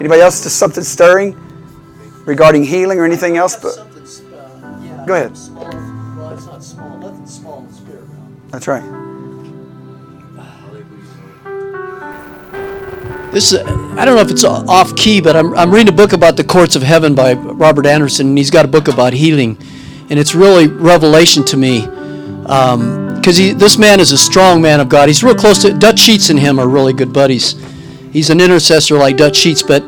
Anybody else? Just something stirring regarding healing or anything else? But go ahead. Well, it's not small. Nothing's small in the spirit realm. That's right. This I don't know if it's off key, but I'm reading a book about the courts of heaven by Robert Anderson, and he's got a book about healing, and it's really revelation to me, because this man is a strong man of God. He's real close to Dutch Sheets and him are really good buddies. He's an intercessor like Dutch Sheets, but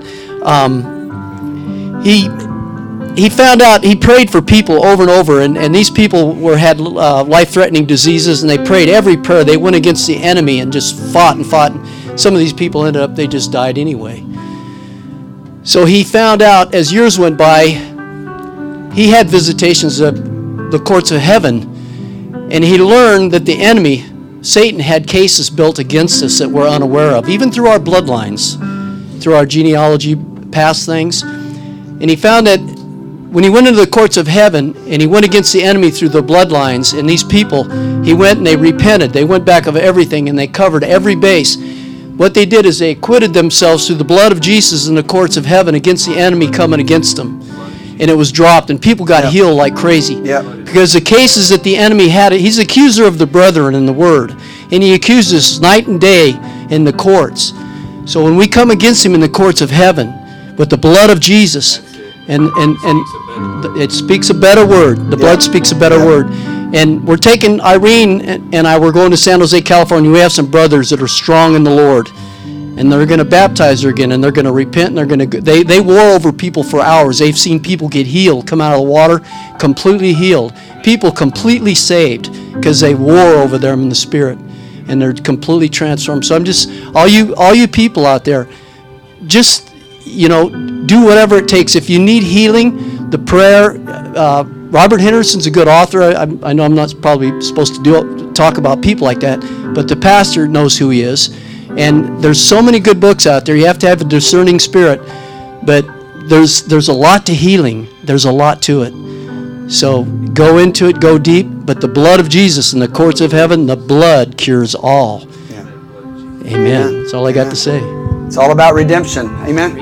he found out, he prayed for people over and over, and these people had life-threatening diseases, and they prayed every prayer. They went against the enemy and just fought and fought. Some of these people ended up, they just died anyway. So he found out, as years went by, he had visitations of the courts of heaven, and he learned that the enemy, Satan, had cases built against us that we're unaware of, even through our bloodlines, through our genealogy, past things. And he found that when he went into the courts of heaven and he went against the enemy through the bloodlines, and these people, he went and they repented. They went back of everything and they covered every base. What they did is they acquitted themselves through the blood of Jesus in the courts of heaven against the enemy coming against them. And it was dropped, and people got healed like crazy. Because the cases that the enemy had, he's accuser of the brethren in the Word. And he accuses us night and day in the courts. So when we come against him in the courts of heaven with the blood of Jesus, and it speaks a better word. The blood speaks a better word. And we're taking, Irene and I, we're going to San Jose, California. We have some brothers that are strong in the Lord. And they're going to baptize her again, and they're going to repent, and they're going to, they war over people for hours. They've seen people get healed, come out of the water, completely healed. People completely saved because they war over them in the Spirit, and they're completely transformed. So I'm just, all you people out there, just, do whatever it takes. If you need healing, the prayer, Robert Henderson's a good author. I know I'm not probably supposed to talk about people like that, but the pastor knows who he is. And there's so many good books out there. You have to have a discerning spirit. But there's a lot to healing. There's a lot to it. So go into it, go deep. But the blood of Jesus in the courts of heaven, the blood cures all. Yeah. Amen. That's all I got to say. It's all about redemption. Amen.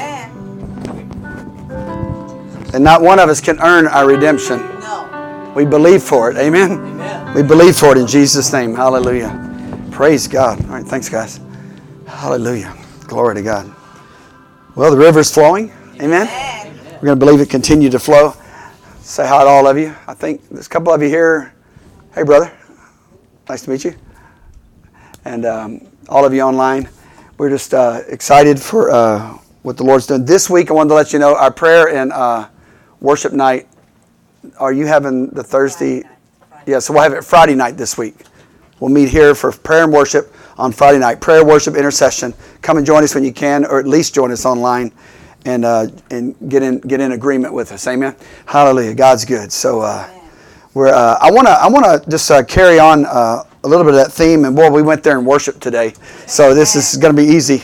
And not one of us can earn our redemption. No. We believe for it. Amen. Amen. We believe for it in Jesus' name. Hallelujah. Praise God. All right, thanks, guys. Hallelujah. Glory to God. Well, the river's flowing. Amen. We're going to believe it continue to flow. Say hi to all of you. I think there's a couple of you here. Hey, brother. Nice to meet you. And all of you online. We're just excited for what the Lord's done. This week, I wanted to let you know our prayer and worship night. Are you having the Thursday? Yeah, so we'll have it Friday night this week. We'll meet here for prayer and worship on Friday night. Prayer, worship, intercession. Come and join us when you can, or at least join us online, and get in agreement with us. Amen. Hallelujah. God's good. So we're. I want to just carry on a little bit of that theme, and boy, we went there and worshiped today. So this is going to be easy.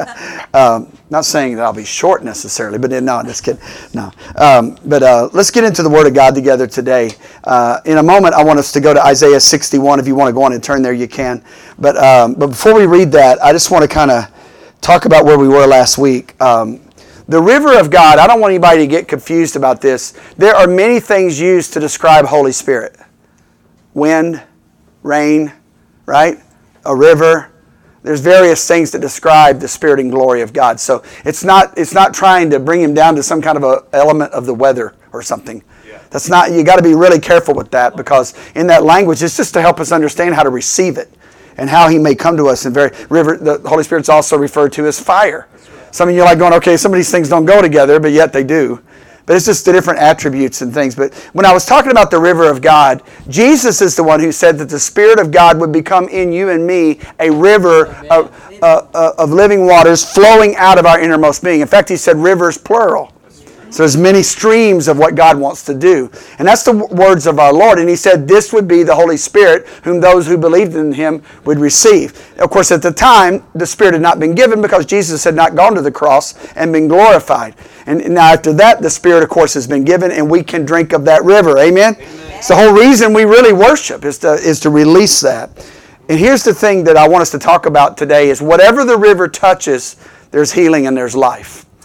Not saying that I'll be short necessarily, but no, just kidding. No. But let's get into the Word of God together today. In a moment, I want us to go to Isaiah 61. If you want to go on and turn there, you can. But before we read that, I just want to kind of talk about where we were last week. The river of God, I don't want anybody to get confused about this. There are many things used to describe Holy Spirit. Wind, rain, right? A river. There's various things that describe the Spirit and glory of God. So it's not trying to bring him down to some kind of a element of the weather or something. Yeah. That's not. You got to be really careful with that, because in that language, it's just to help us understand how to receive it and how he may come to us. The Holy Spirit's also referred to as fire. Right. Some of you are like going, okay, some of these things don't go together, but yet they do. But it's just the different attributes and things. But when I was talking about the river of God, Jesus is the one who said that the Spirit of God would become in you and me a river of living waters flowing out of our innermost being. In fact, he said rivers plural. So there's many streams of what God wants to do. And that's the words of our Lord. And he said this would be the Holy Spirit whom those who believed in him would receive. Of course, at the time, the Spirit had not been given because Jesus had not gone to the cross and been glorified. And now after that, the Spirit, of course, has been given, and we can drink of that river. Amen? It's the whole reason we really worship is to release that. And here's the thing that I want us to talk about today is whatever the river touches, there's healing and there's life.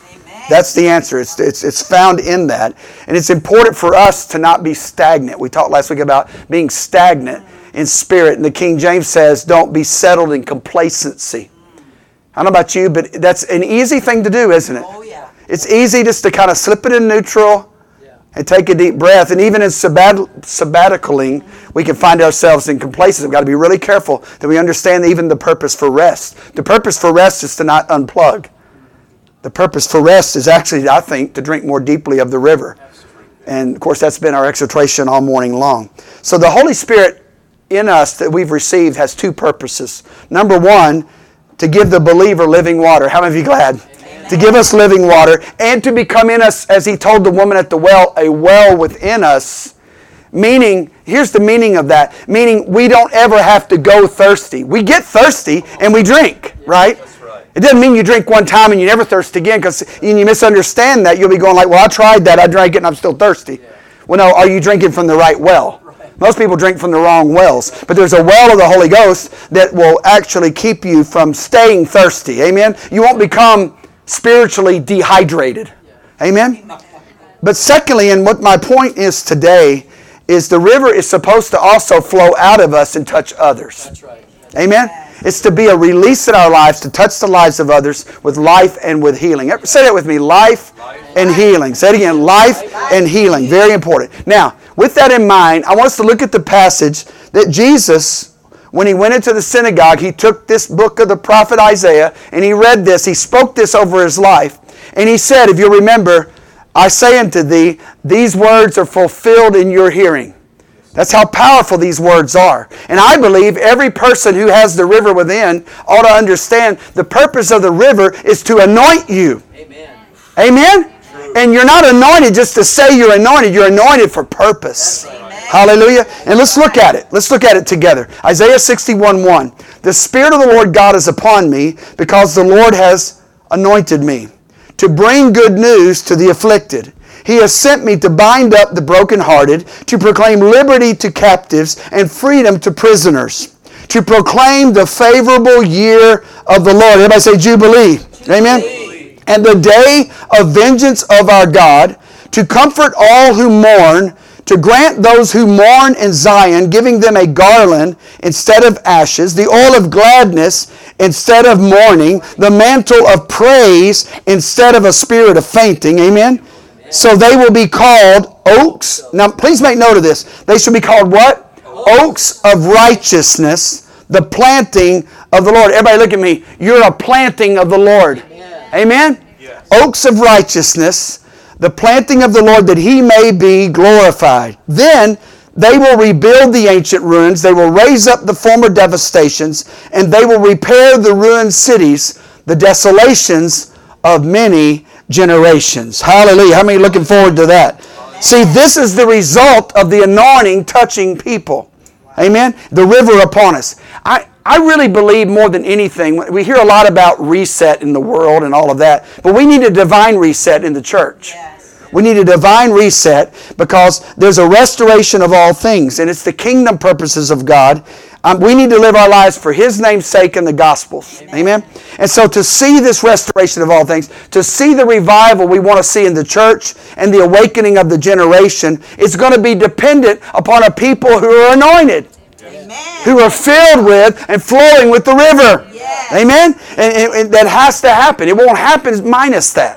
That's the answer. It's found in that. And it's important for us to not be stagnant. We talked last week about being stagnant in spirit. And the King James says, don't be settled in complacency. I don't know about you, but that's an easy thing to do, isn't it? Oh, yeah. It's easy just to kind of slip it in neutral and take a deep breath. And even in sabbaticaling, we can find ourselves in complacency. We've got to be really careful that we understand even the purpose for rest. The purpose for rest is to not unplug. The purpose for rest is actually, I think, to drink more deeply of the river. And, of course, that's been our exhortation all morning long. So the Holy Spirit in us that we've received has two purposes. Number one, to give the believer living water. How many of you glad? Amen. To give us living water and to become in us, as he told the woman at the well, a well within us. Meaning, here's the meaning of that. Meaning we don't ever have to go thirsty. We get thirsty and we drink, right? It doesn't mean you drink one time and you never thirst again, because you misunderstand that. You'll be going like, well, I tried that, I drank it, and I'm still thirsty. Well, no, are you drinking from the right well? Most people drink from the wrong wells. But there's a well of the Holy Ghost that will actually keep you from staying thirsty. Amen? You won't become spiritually dehydrated. Amen? But secondly, and what my point is today, is the river is supposed to also flow out of us and touch others. That's right. Amen? It's to be a release in our lives to touch the lives of others with life and with healing. Say that with me, life and healing. Say it again, life and healing. Very important. Now, with that in mind, I want us to look at the passage that Jesus, when he went into the synagogue, he took this book of the prophet Isaiah and he read this. He spoke this over his life. And he said, if you remember, I say unto thee, these words are fulfilled in your hearing. That's how powerful these words are. And I believe every person who has the river within ought to understand the purpose of the river is to anoint you. Amen. Amen? True. And you're not anointed just to say you're anointed. You're anointed for purpose. Right. Hallelujah. And let's look at it. Let's look at it together. Isaiah 61:1. The Spirit of the Lord God is upon me, because the Lord has anointed me to bring good news to the afflicted. He has sent me to bind up the brokenhearted, to proclaim liberty to captives and freedom to prisoners, to proclaim the favorable year of the Lord. Everybody say Jubilee. Amen. And the day of vengeance of our God, to comfort all who mourn, to grant those who mourn in Zion, giving them a garland instead of ashes, the oil of gladness instead of mourning, the mantle of praise instead of a spirit of fainting. Amen. So they will be called oaks. Now, please make note of this. They should be called what? Oaks of righteousness, the planting of the Lord. Everybody look at me. You're a planting of the Lord. Amen? Yes. Oaks of righteousness, the planting of the Lord, that he may be glorified. Then they will rebuild the ancient ruins. They will raise up the former devastations, and they will repair the ruined cities, the desolations of many generations. Hallelujah. How many are looking forward to that? Amen. See, this is the result of the anointing touching people. Amen. The river upon us. I really believe more than anything, we hear a lot about reset in the world and all of that, but we need a divine reset in the church. Yes. We need a divine reset, because there's a restoration of all things, and it's the kingdom purposes of God. We need to live our lives for his name's sake and the gospel's. Amen. And so to see this restoration of all things, to see the revival we want to see in the church and the awakening of the generation, it's going to be dependent upon a people who are anointed. Amen. Who are filled with and flowing with the river. Yes. Amen. And that has to happen. It won't happen minus that.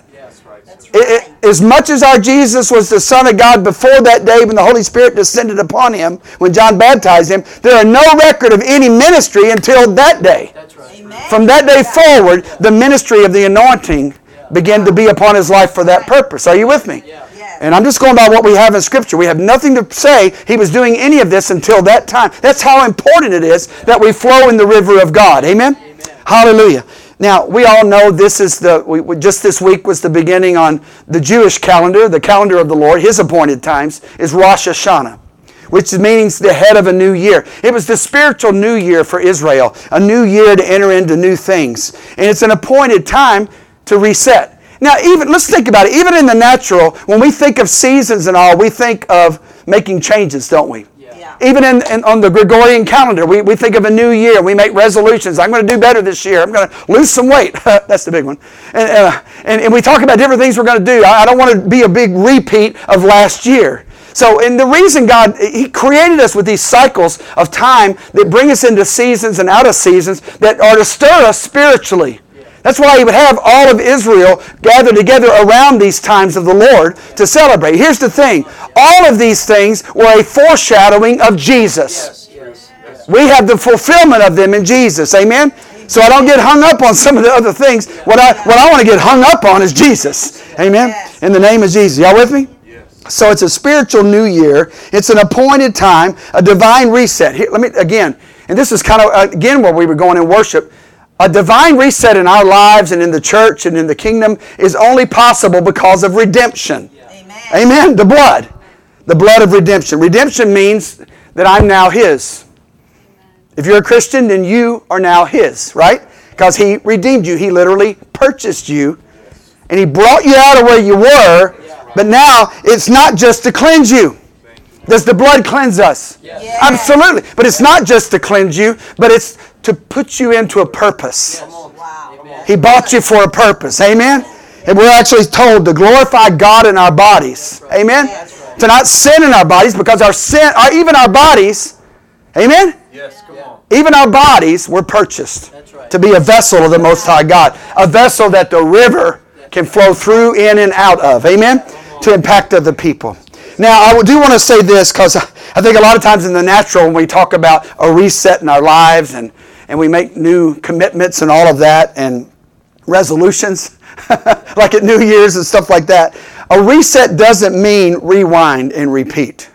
As much as our Jesus was the Son of God before that day when the Holy Spirit descended upon him, when John baptized him, there are no record of any ministry until that day. That's right. Amen. From that day forward, the ministry of the anointing began to be upon his life for that purpose. Are you with me? Yeah. And I'm just going by what we have in Scripture. We have nothing to say he was doing any of this until that time. That's how important it is that we flow in the river of God. Amen? Amen. Hallelujah. Now, we all know this is just this week was the beginning on the Jewish calendar, the calendar of the Lord, his appointed times, is Rosh Hashanah, which means the head of a new year. It was the spiritual new year for Israel, a new year to enter into new things. And it's an appointed time to reset. Now, let's think about it. Even in the natural, when we think of seasons and all, we think of making changes, don't we? Yeah. Even on the Gregorian calendar, we think of a new year. We make resolutions. I'm going to do better this year. I'm going to lose some weight. That's the big one. And we talk about different things we're going to do. I don't want to be a big repeat of last year. So, and the reason God, He created us with these cycles of time that bring us into seasons and out of seasons that are to stir us spiritually. That's why He would have all of Israel gather together around these times of the Lord to celebrate. Here's the thing. All of these things were a foreshadowing of Jesus. We have the fulfillment of them in Jesus. Amen? So I don't get hung up on some of the other things. What I want to get hung up on is Jesus. Amen? In the name of Jesus. Y'all with me? So it's a spiritual new year. It's an appointed time, a divine reset. Here, let me, again, and this is kind of, again, where we were going in worship. A divine reset in our lives and in the church and in the kingdom is only possible because of redemption. Amen. Amen. The blood. The blood of redemption. Redemption means that I'm now His. If you're a Christian, then you are now His, right? Because He redeemed you. He literally purchased you. And He brought you out of where you were. But now it's not just to cleanse you. Does the blood cleanse us? Yes. Absolutely. But it's not just to cleanse you, but it's to put you into a purpose. Yes. Wow. He bought you for a purpose. Amen? And we're actually told to glorify God in our bodies. Amen? Right. To not sin in our bodies, because our sin, even our bodies, amen? Yes, come on. Even our bodies were purchased to be a vessel of the Most High God. A vessel that the river can flow through, in, and out of. Amen? To impact other people. Now, I do want to say this, because I think a lot of times in the natural, when we talk about a reset in our lives and we make new commitments and all of that and resolutions, like at New Year's and stuff like that, a reset doesn't mean rewind and repeat.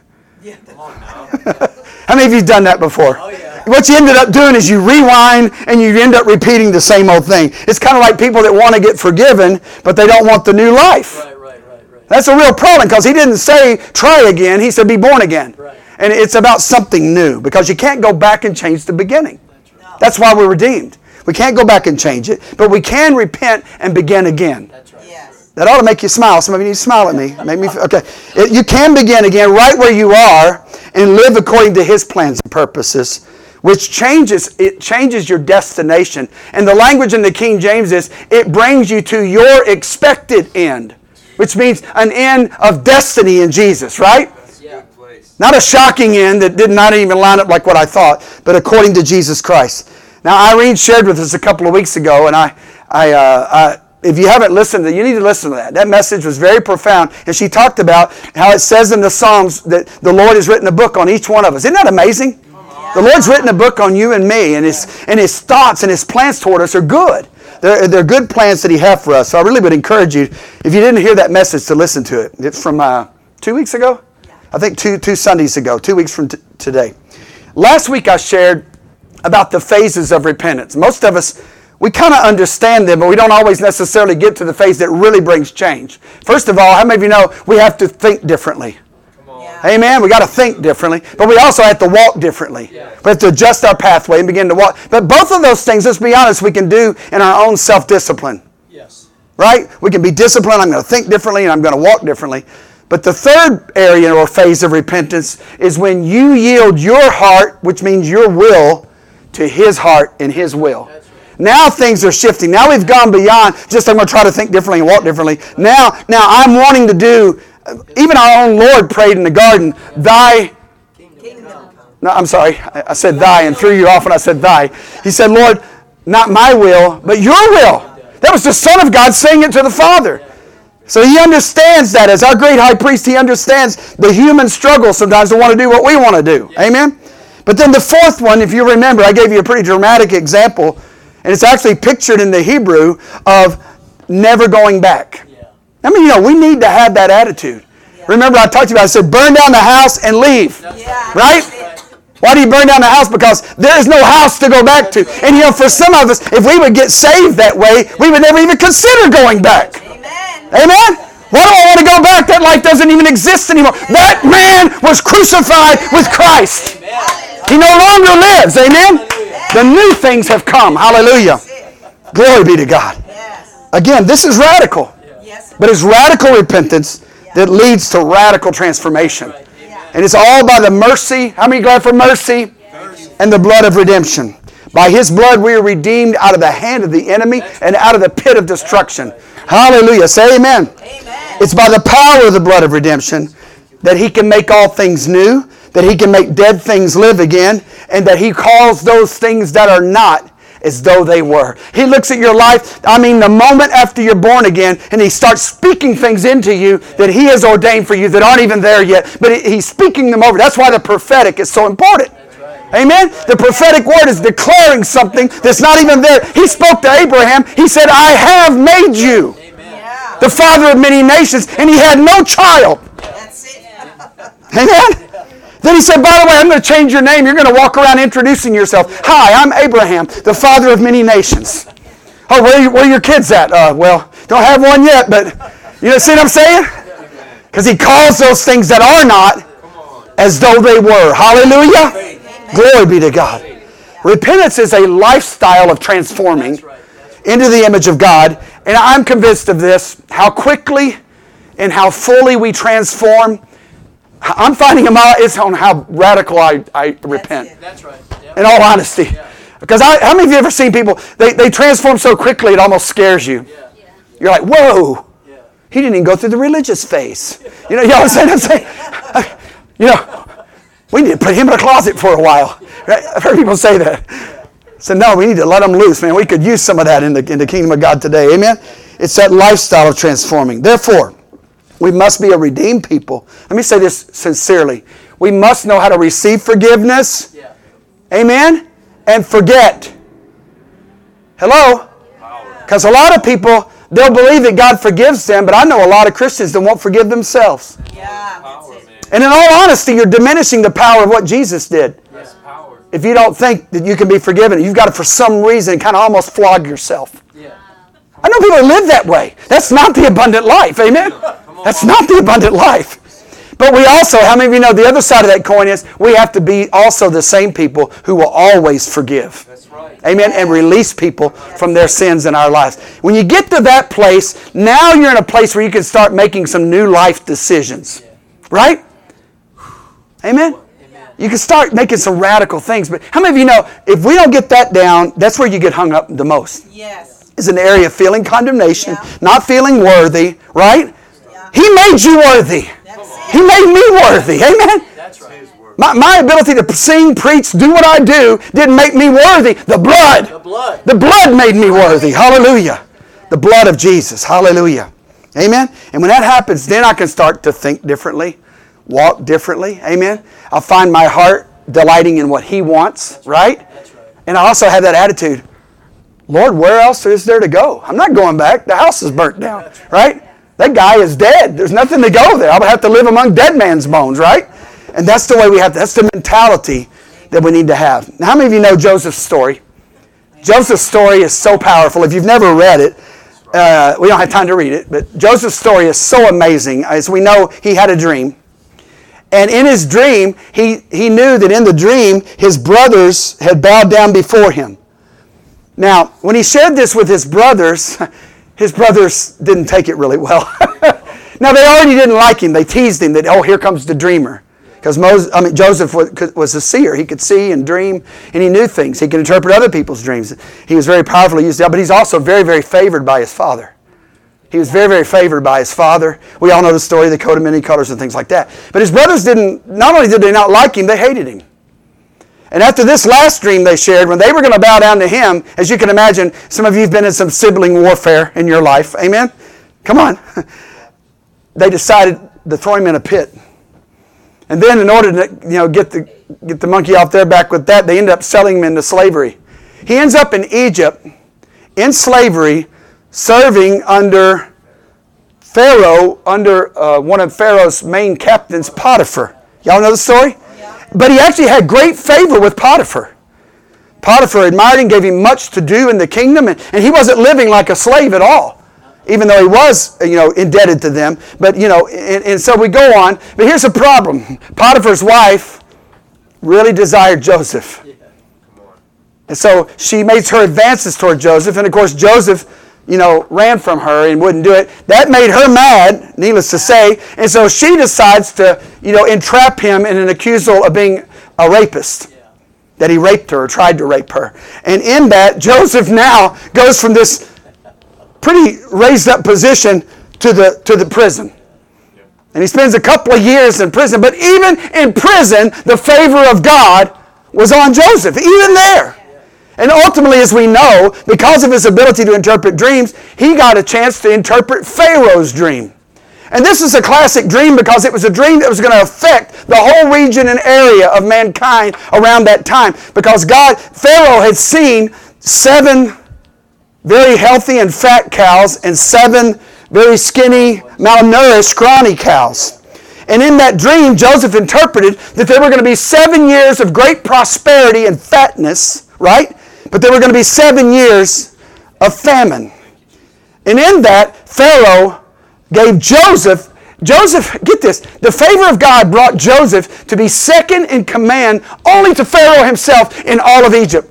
How many of you have done that before? Oh, yeah. What you ended up doing is you rewind and you end up repeating the same old thing. It's kind of like people that want to get forgiven, but they don't want the new life. Right. That's a real problem, because He didn't say try again. He said be born again. Right. And it's about something new, because you can't go back and change the beginning. That's why we're redeemed. We can't go back and change it, but we can repent and begin again. That's right. Yes. That ought to make you smile. Some of you need to smile at me. Make me feel, okay. You can begin again right where you are and live according to His plans and purposes, which changes your destination. And the language in the King James is, it brings you to your expected end, which means an end of destiny in Jesus, right? Yeah. Not a shocking end that did not even line up like what I thought, but according to Jesus Christ. Now, Irene shared with us a couple of weeks ago, and if you haven't listened to it, you need to listen to that. That message was very profound, and she talked about how it says in the Psalms that the Lord has written a book on each one of us. Isn't that amazing? Yeah. The Lord's written a book on you and me, and His thoughts and His plans toward us are good. They're good plans that He has for us. So I really would encourage you, if you didn't hear that message, to listen to it. It's from 2 weeks ago? I think two Sundays ago, 2 weeks from today. Last week I shared about the phases of repentance. Most of us, we kind of understand them, but we don't always necessarily get to the phase that really brings change. First of all, how many of you know we have to think differently? Amen. We got to think differently, but we also have to walk differently. Yes. We have to adjust our pathway and begin to walk. But both of those things, let's be honest, we can do in our own self-discipline. Yes. Right? We can be disciplined. I'm going to think differently and I'm going to walk differently. But the third area or phase of repentance is when you yield your heart, which means your will, to His heart and His will. Right. Now things are shifting. Now we've gone beyond just I'm going to try to think differently and walk differently. Now I'm wanting to do. Even our own Lord prayed in the garden, Thy kingdom. No, I'm sorry. I said Thy and threw you off when I said Thy. He said, Lord, not my will, but your will. That was the Son of God saying it to the Father. So He understands that. As our great high priest, He understands the human struggle sometimes to want to do what we want to do. Amen? But then the fourth one, if you remember, I gave you a pretty dramatic example, and it's actually pictured in the Hebrew of never going back. I mean, we need to have that attitude. Yeah. Remember, I talked to you about it. I said, burn down the house and leave. Yeah. Right? Why do you burn down the house? Because there is no house to go back to. And for some of us, if we would get saved that way, we would never even consider going back. Amen? Amen? Why do I want to go back? That life doesn't even exist anymore. That man was crucified with Christ. He no longer lives. Amen? The new things have come. Hallelujah. Glory be to God. Again, this is radical. But it's radical repentance that leads to radical transformation. And it's all by the mercy. How many glad for mercy? And the blood of redemption. By His blood we are redeemed out of the hand of the enemy and out of the pit of destruction. Hallelujah. Say amen. It's by the power of the blood of redemption that He can make all things new, that He can make dead things live again, and that He calls those things that are not as though they were. He looks at your life, the moment after you're born again, and He starts speaking things into you that He has ordained for you that aren't even there yet, but He's speaking them over. That's why the prophetic is so important. Amen? The prophetic word is declaring something that's not even there. He spoke to Abraham. He said, I have made you the father of many nations, and he had no child. Amen? Then he said, by the way, I'm going to change your name. You're going to walk around introducing yourself. Hi, I'm Abraham, the father of many nations. Oh, where are your kids at? Well, don't have one yet, but you see what I'm saying? Because He calls those things that are not as though they were. Hallelujah. Glory be to God. Repentance is a lifestyle of transforming into the image of God. And I'm convinced of this, how quickly and how fully we transform. I'm finding it's on how radical I repent. That's right. Yep. In all honesty. Yeah. Because how many of you ever seen people, they transform so quickly it almost scares you. Yeah. You're like, whoa. Yeah. He didn't even go through the religious phase. You know what I'm saying? We need to put him in a closet for a while. Right? I've heard people say that. So no, we need to let them loose, man. We could use some of that in the kingdom of God today. Amen? It's that lifestyle of transforming. Therefore, we must be a redeemed people. Let me say this sincerely. We must know how to receive forgiveness. Yeah. Amen? And forget. Hello? Because a lot of people, they'll believe that God forgives them, but I know a lot of Christians that won't forgive themselves. Yeah, that's it. And in all honesty, you're diminishing the power of what Jesus did. Yes, power. If you don't think that you can be forgiven, you've got to, for some reason, kind of almost flog yourself. Yeah. I know people who live that way. That's not the abundant life. Amen? That's not the abundant life. But we also, how many of you know the other side of that coin is we have to be also the same people who will always forgive. That's right. Amen? And release people from their sins in our lives. When you get to that place, now you're in a place where you can start making some new life decisions. Right? Amen? You can start making some radical things. But how many of you know, if we don't get that down, that's where you get hung up the most. Yes. Is an area of feeling condemnation, not feeling worthy, right? Yeah. He made you worthy. He made me worthy. Amen? That's right. My ability to sing, preach, do what I do didn't make me worthy. The blood. The blood made me worthy. Hallelujah. The blood of Jesus. Hallelujah. Amen? And when that happens, then I can start to think differently. Walk differently. Amen. I'll find my heart delighting in what He wants, right? And I also have that attitude, Lord, where else is there to go? I'm not going back. The house is burnt down, right? That guy is dead. There's nothing to go there. I would have to live among dead man's bones, right? And that's the way we have to, that's the mentality that we need to have. Now, how many of you know Joseph's story? Joseph's story is so powerful. If you've never read it, we don't have time to read it, but Joseph's story is so amazing. As we know, he had a dream. And in his dream, he knew that in the dream, his brothers had bowed down before him. Now, when he shared this with his brothers didn't take it really well. Now, they already didn't like him. They teased him that, oh, here comes the dreamer. Because Joseph was a seer. He could see and dream, and he knew things. He could interpret other people's dreams. He was very powerfully used, but he's also very, very favored by his father. He was very, very favored by his father. We all know the story of the coat of many colors and things like that. But his brothers not only did they not like him, they hated him. And after this last dream they shared, when they were going to bow down to him, as you can imagine, some of you have been in some sibling warfare in your life. Amen? Come on. They decided to throw him in a pit. And then in order to get the monkey off their back with that, they ended up selling him into slavery. He ends up in Egypt in slavery, serving under Pharaoh, under one of Pharaoh's main captains, Potiphar. Y'all know the story? Yeah. But he actually had great favor with Potiphar. Potiphar admired him, gave him much to do in the kingdom, and he wasn't living like a slave at all, even though he was, indebted to them. But, and so we go on. But here's the problem. Potiphar's wife really desired Joseph. Yeah. And so she makes her advances toward Joseph, and of course Joseph ran from her and wouldn't do it. That made her mad, needless to say. And so she decides to, entrap him in an accusal of being a rapist. That he raped her or tried to rape her. And in that, Joseph now goes from this pretty raised up position to the prison. And he spends a couple of years in prison. But even in prison, the favor of God was on Joseph, even there. And ultimately, as we know, because of his ability to interpret dreams, he got a chance to interpret Pharaoh's dream. And this is a classic dream because it was a dream that was going to affect the whole region and area of mankind around that time. Because Pharaoh had seen 7 very healthy and fat cows and 7 very skinny, malnourished, scrawny cows. And in that dream, Joseph interpreted that there were going to be 7 years of great prosperity and fatness, right? But there were going to be 7 years of famine. And in that, Pharaoh gave Joseph, get this, the favor of God brought Joseph to be second in command only to Pharaoh himself in all of Egypt.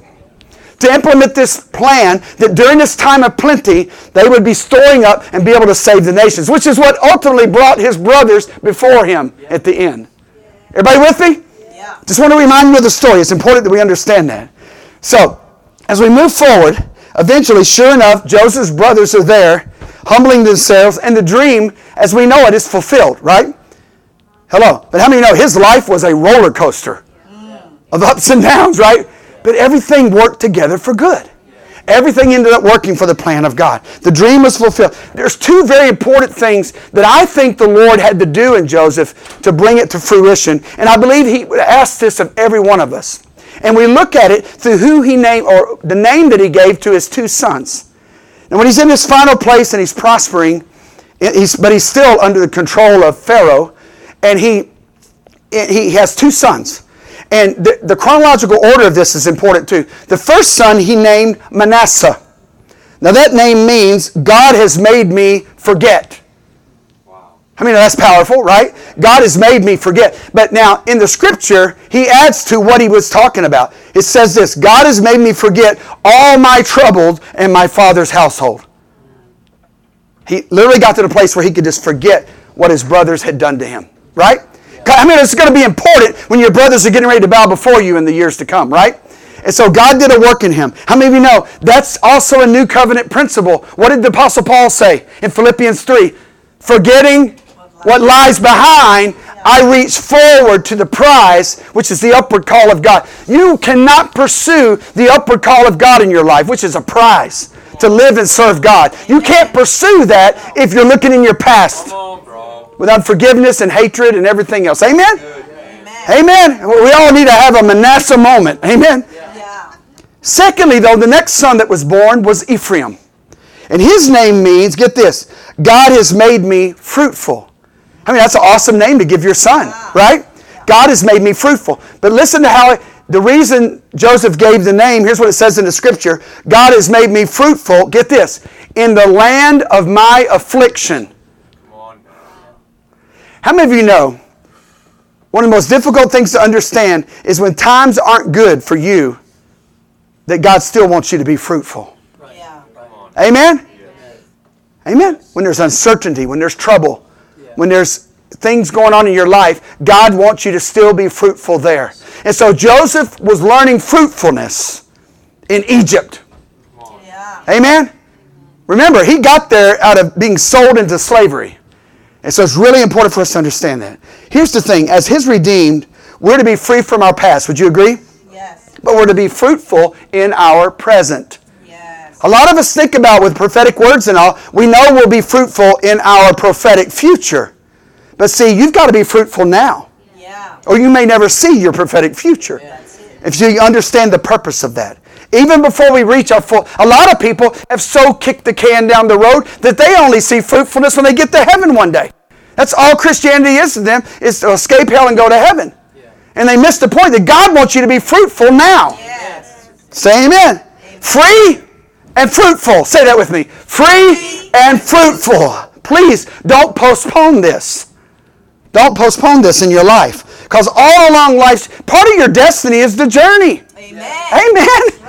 To implement this plan that during this time of plenty, they would be storing up and be able to save the nations, which is what ultimately brought his brothers before him at the end. Everybody with me? Yeah. Just want to remind you of the story. It's important that we understand that. So, as we move forward, eventually, sure enough, Joseph's brothers are there, humbling themselves, and the dream, as we know it, is fulfilled, right? Hello. But how many know his life was a roller coaster of ups and downs, right? But everything worked together for good. Everything ended up working for the plan of God. The dream was fulfilled. There's 2 very important things that I think the Lord had to do in Joseph to bring it to fruition. And I believe he asked this of every one of us. And we look at it through who he named, or the name that he gave to his 2 sons. And when he's in his final place and he's prospering, but he's still under the control of Pharaoh, and he has 2 sons. And the chronological order of this is important too. The first son he named Manasseh. Now that name means God has made me forget. Wow. I mean, that's powerful, right? God has made me forget. But now in the scripture, he adds to what he was talking about. It says this: God has made me forget all my troubles and my father's household. He literally got to the place where he could just forget what his brothers had done to him, right? I mean, it's going to be important when your brothers are getting ready to bow before you in the years to come, right? And so God did a work in him. How many of you know that's also a new covenant principle? What did the Apostle Paul say in Philippians 3? Forgetting what lies behind, I reach forward to the prize, which is the upward call of God. You cannot pursue the upward call of God in your life, which is a prize to live and serve God. You can't pursue that if you're looking in your past with unforgiveness and hatred and everything else. Amen? Amen. We all need to have a Manasseh moment. Amen? Yeah. Secondly, though, the next son that was born was Ephraim. And his name means, get this, God has made me fruitful. I mean, that's an awesome name to give your son, right? God has made me fruitful. But listen to how the reason Joseph gave the name, here's what it says in the scripture. God has made me fruitful, get this, in the land of my affliction. How many of you know one of the most difficult things to understand is when times aren't good for you, that God still wants you to be fruitful? Right. Yeah. Amen? Yes. Amen? When there's uncertainty, when there's trouble, when there's things going on in your life, God wants you to still be fruitful there. And so Joseph was learning fruitfulness in Egypt. Yeah. Amen? Remember, he got there out of being sold into slavery. And so it's really important for us to understand that. Here's the thing. As his redeemed, we're to be free from our past. Would you agree? Yes. But we're to be fruitful in our present. Yes. A lot of us think about with prophetic words and all, we know we'll be fruitful in our prophetic future. But see, you've got to be fruitful now. Yeah. Or you may never see your prophetic future. Yeah. If you understand the purpose of that. Even before we reach our full... A lot of people have so kicked the can down the road that they only see fruitfulness when they get to heaven one day. That's all Christianity is to them, is to escape hell and go to heaven. Yeah. And they miss the point that God wants you to be fruitful now. Yes. Say amen. Amen. Free and fruitful. Say that with me. Free and fruitful. Please don't postpone this. Don't postpone this in your life. Because all along life, part of your destiny is the journey. Amen. Amen. Right.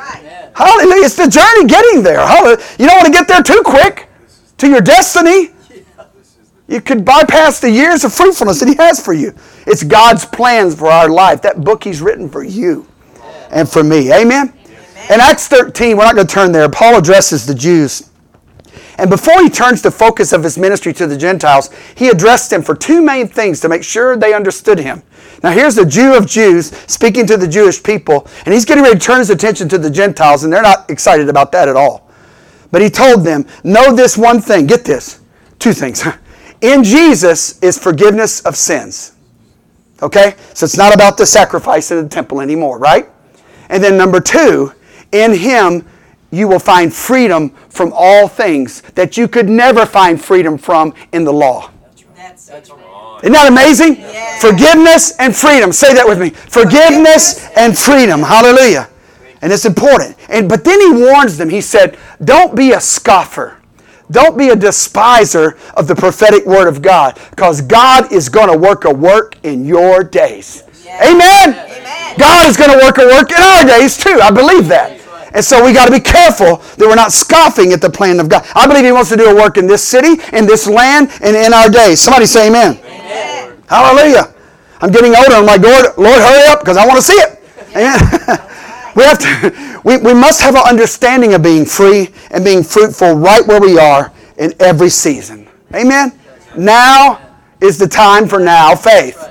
Hallelujah. It's the journey getting there. Hallelujah. You don't want to get there too quick to your destiny. You could bypass the years of fruitfulness that He has for you. It's God's plans for our life. That book He's written for you and for me. Amen? In Acts 13, we're not going to turn there. Paul addresses the Jews. And before he turns the focus of his ministry to the Gentiles, he addressed them for two main things to make sure they understood him. Now here's the Jew of Jews speaking to the Jewish people, and he's getting ready to turn his attention to the Gentiles, and they're not excited about that at all. But he told them, know this one thing. Get this. Two things. In Jesus is forgiveness of sins. Okay? So it's not about the sacrifice in the temple anymore, right? And then number two, in Him you will find freedom from all things that you could never find freedom from in the law. That's right. Isn't that amazing? Yeah. Forgiveness and freedom. Say that with me. Forgiveness and freedom. Hallelujah. And it's important. But then he warns them. He said, don't be a scoffer. Don't be a despiser of the prophetic word of God, because God is going to work a work in your days. Yeah. Amen? Amen. God is going to work a work in our days too. I believe that. And so we got to be careful that we're not scoffing at the plan of God. I believe He wants to do a work in this city, in this land, and in our days. Somebody say amen. Amen. Hallelujah. I'm getting older. I'm like, Lord, hurry up, because I want to see it. Amen. we must have an understanding of being free and being fruitful right where we are in every season. Amen. Now is the time for now faith.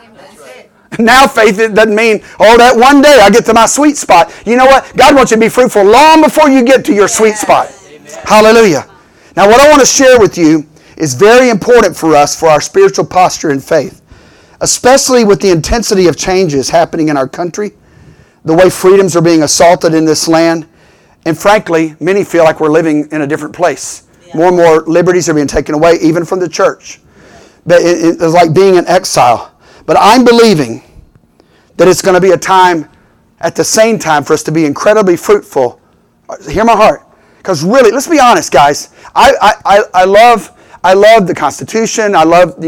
Now faith, it doesn't mean, that one day I get to my sweet spot. You know what? God wants you to be fruitful long before you get to your sweet spot. Amen. Hallelujah. Now what I want to share with you is very important for us for our spiritual posture and faith, especially with the intensity of changes happening in our country, the way freedoms are being assaulted in this land, and frankly, many feel like we're living in a different place. Yeah. More and more liberties are being taken away, even from the church. But it's like being in exile. But I'm believing that it's going to be a time, at the same time, for us to be incredibly fruitful. Hear my heart. Because really, let's be honest, guys. I love the Constitution. I love,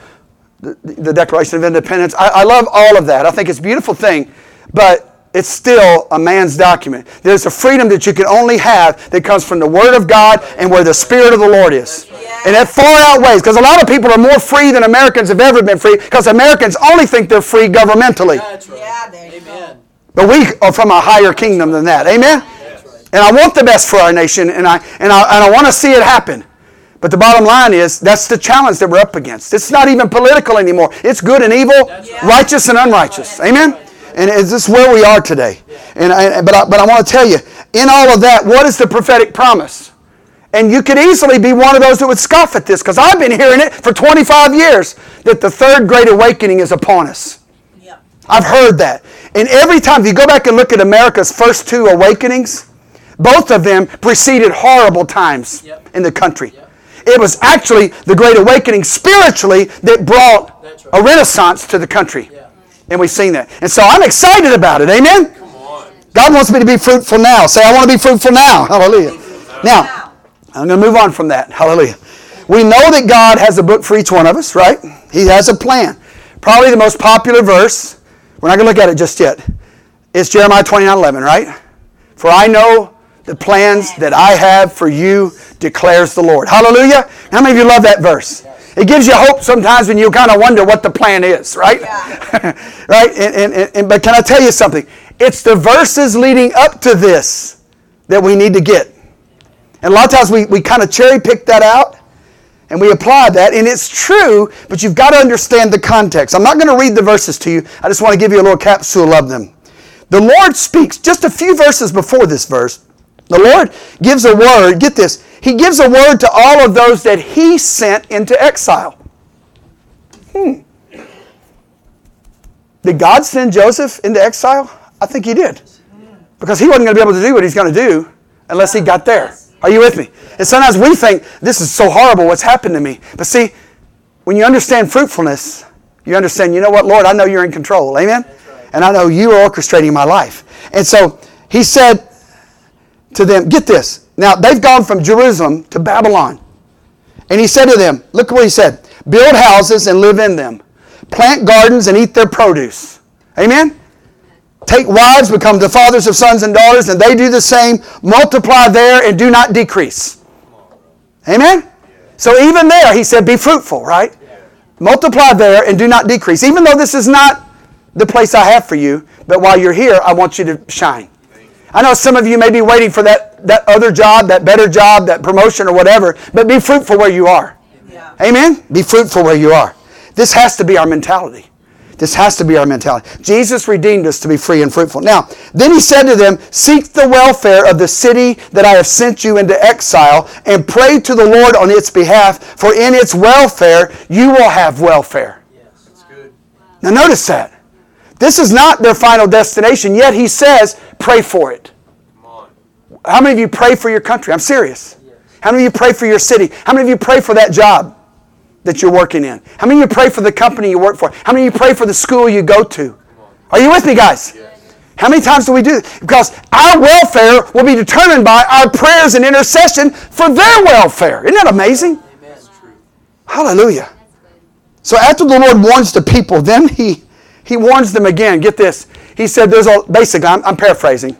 the Declaration of Independence. I love all of that. I think it's a beautiful thing. But it's still a man's document. There's a freedom that you can only have that comes from the Word of God and where the Spirit of the Lord is. And that far outweighs, because a lot of people are more free than Americans have ever been free, because Americans only think they're free governmentally. That's right. Yeah, there you go. But we are from a higher kingdom than that. Amen? Right. And I want the best for our nation, and I want to see it happen. But the bottom line is, that's the challenge that we're up against. It's not even political anymore. It's good and evil, righteous and unrighteous. Amen? And this is where we are today. But I want to tell you, in all of that, what is the prophetic promise? And you could easily be one of those that would scoff at this, because I've been hearing it for 25 years, that the third great awakening is upon us. Yeah. I've heard that. And every time, if you go back and look at America's first two awakenings, both of them preceded horrible times in the country. Yep. It was actually the great awakening spiritually that brought a renaissance to the country. Yeah. And we've seen that. And so I'm excited about it. Amen? Come on. God wants me to be fruitful now. Say, I want to be fruitful now. Hallelujah. Now, I'm going to move on from that. Hallelujah. We know that God has a book for each one of us, right? He has a plan. Probably the most popular verse, we're not going to look at it just yet, is Jeremiah 29:11, right? For I know the plans that I have for you, declares the Lord. Hallelujah. How many of you love that verse? It gives you hope sometimes when you kind of wonder what the plan is, right? Yeah. Right? But can I tell you something? It's the verses leading up to this that we need to get. And a lot of times we kind of cherry pick that out and we apply that. And it's true, but you've got to understand the context. I'm not going to read the verses to you. I just want to give you a little capsule of them. The Lord speaks just a few verses before this verse. The Lord gives a word. Get this. He gives a word to all of those that He sent into exile. Did God send Joseph into exile? I think He did. Because he wasn't going to be able to do what He's going to do unless he got there. Are you with me? And sometimes we think, this is so horrible what's happened to me. But see, when you understand fruitfulness, you understand, you know what, Lord, I know You're in control. Amen? Right. And I know You are orchestrating my life. And so He said to them, get this. Now, they've gone from Jerusalem to Babylon. And He said to them, look what He said, build houses and live in them. Plant gardens and eat their produce. Amen? Take wives, become the fathers of sons and daughters, and they do the same. Multiply there and do not decrease. Amen? So even there, he said, be fruitful, right? Multiply there and do not decrease. Even though this is not the place I have for you, but while you're here, I want you to shine. I know some of you may be waiting for that other job, that better job, that promotion or whatever, but be fruitful where you are. Yeah. Amen? Be fruitful where you are. This has to be our mentality. This has to be our mentality. Jesus redeemed us to be free and fruitful. Now, then he said to them, seek the welfare of the city that I have sent you into exile, and pray to the Lord on its behalf, for in its welfare you will have welfare. Yes, that's good. Now notice that. This is not their final destination, yet he says, pray for it. Come on. How many of you pray for your country? I'm serious. Yes. How many of you pray for your city? How many of you pray for that job that you're working in? How many of you pray for the company you work for? How many of you pray for the school you go to? Are you with me, guys? Yes. How many times do we do this? Because our welfare will be determined by our prayers and intercession for their welfare. Isn't that amazing? Amen. True. Hallelujah. So after the Lord warns the people, then he warns them again. Get this. He said basically, I'm paraphrasing.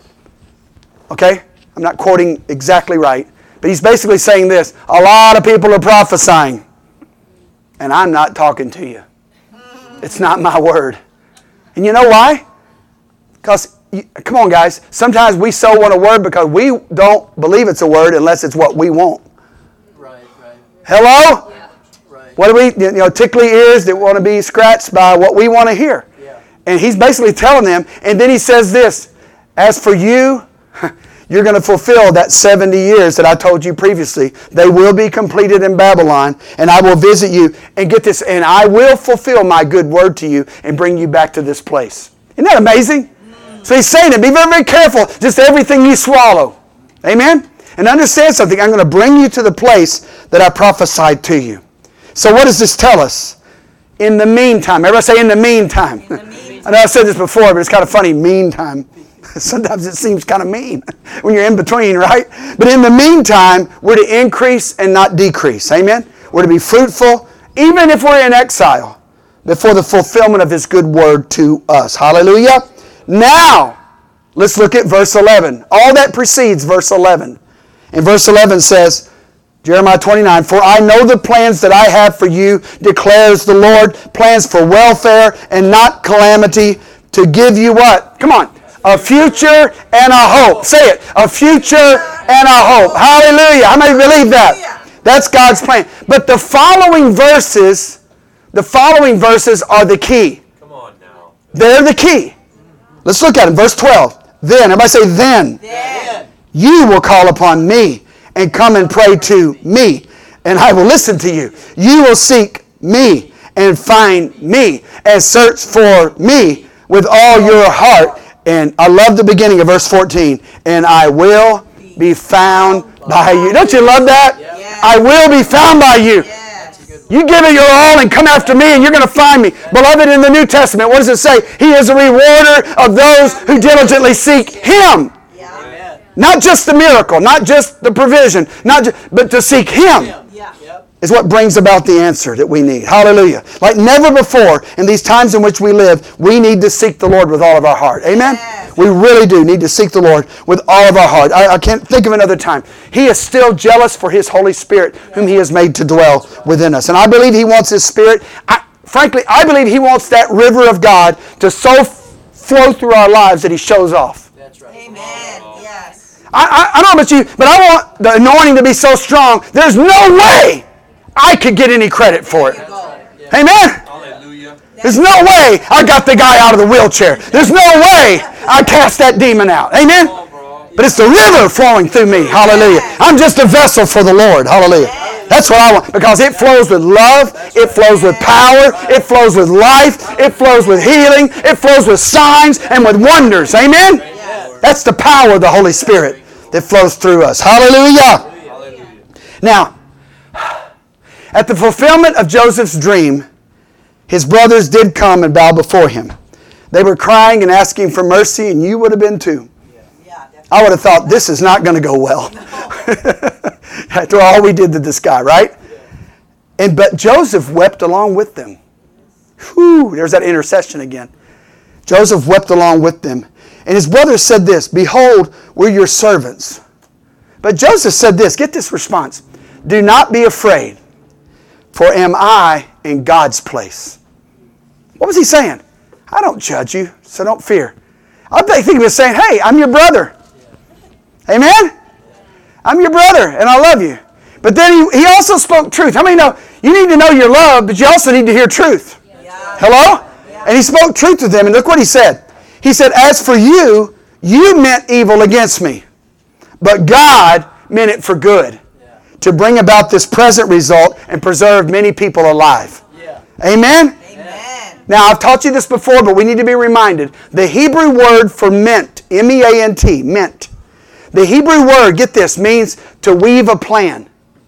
Okay? I'm not quoting exactly right. But he's basically saying this. A lot of people are prophesying. And I'm not talking to you. It's not my word. And you know why? Because, come on guys, sometimes we so want a word because we don't believe it's a word unless it's what we want. Right. Hello? Yeah. Right. What do we, tickly ears that want to be scratched by what we want to hear. Yeah. And he's basically telling them, and then he says this, as for you, you're going to fulfill that 70 years that I told you previously. They will be completed in Babylon, and I will visit you. And get this, and I will fulfill my good word to you and bring you back to this place. Isn't that amazing? So he's saying it. Be very, very careful. Just everything you swallow. Amen? And understand something. I'm going to bring you to the place that I prophesied to you. So what does this tell us? In the meantime. Everybody say in the meantime. I know I said this before, but it's kind of funny. Meantime. Sometimes it seems kind of mean when you're in between, right? But in the meantime, we're to increase and not decrease. Amen? We're to be fruitful, even if we're in exile, before the fulfillment of His good word to us. Hallelujah. Now, let's look at verse 11. All that precedes verse 11. And verse 11 says, Jeremiah 29, for I know the plans that I have for you, declares the Lord, plans for welfare and not calamity, to give you what? Come on. A future and a hope. Say it. A future and a hope. Hallelujah. How many believe that? That's God's plan. But the following verses are the key. Come on now. They're the key. Let's look at them. Verse 12. Then, everybody say then. You will call upon me and come and pray to me, and I will listen to you. You will seek me and find me and search for me with all your heart. And I love the beginning of verse 14. And I will be found by you. Don't you love that? Yeah. I will be found by you. Yes. You give it your all and come after me and you're going to find me. Beloved, in the New Testament, what does it say? He is a rewarder of those who diligently seek Him. Yeah. Not just the miracle, not just the provision, but to seek Him. Yeah. Is what brings about the answer that we need. Hallelujah. Like never before in these times in which we live, we need to seek the Lord with all of our heart. Amen? Yes. We really do need to seek the Lord with all of our heart. I can't think of another time. He is still jealous for His Holy Spirit, whom He has made to dwell within us. And I believe He wants His Spirit. Frankly, I believe He wants that river of God to so flow through our lives that He shows off. That's right. Amen. Yes. I don't know about you, but I want the anointing to be so strong, there's no way I could get any credit for it. Amen? Hallelujah. There's no way I got the guy out of the wheelchair. There's no way I cast that demon out. Amen? But it's the river flowing through me. Hallelujah. I'm just a vessel for the Lord. Hallelujah. That's what I want. Because it flows with love. It flows with power. It flows with life. It flows with healing. It flows with signs and with wonders. Amen? That's the power of the Holy Spirit that flows through us. Hallelujah. Now, at the fulfillment of Joseph's dream, his brothers did come and bow before him. They were crying and asking for mercy, and you would have been too. I would have thought, this is not going to go well. After all we did to this guy, right? But Joseph wept along with them. Whew, there's that intercession again. Joseph wept along with them. And his brothers said this, "Behold, we're your servants." But Joseph said this, get this response, "Do not be afraid, for am I in God's place?" What was he saying? I don't judge you, so don't fear. I think he was saying, hey, I'm your brother. Amen? I'm your brother, and I love you. But then he also spoke truth. How many know you need to know your love, but you also need to hear truth? Yeah. Hello? Yeah. And he spoke truth to them, and look what he said. He said, "As for you, you meant evil against me, but God meant it for good, to bring about this present result and preserve many people alive." Yeah. Amen? Amen. Now, I've taught you this before, but we need to be reminded. The Hebrew word for meant, M-E-A-N-T, meant. The Hebrew word, get this, means to weave a plan.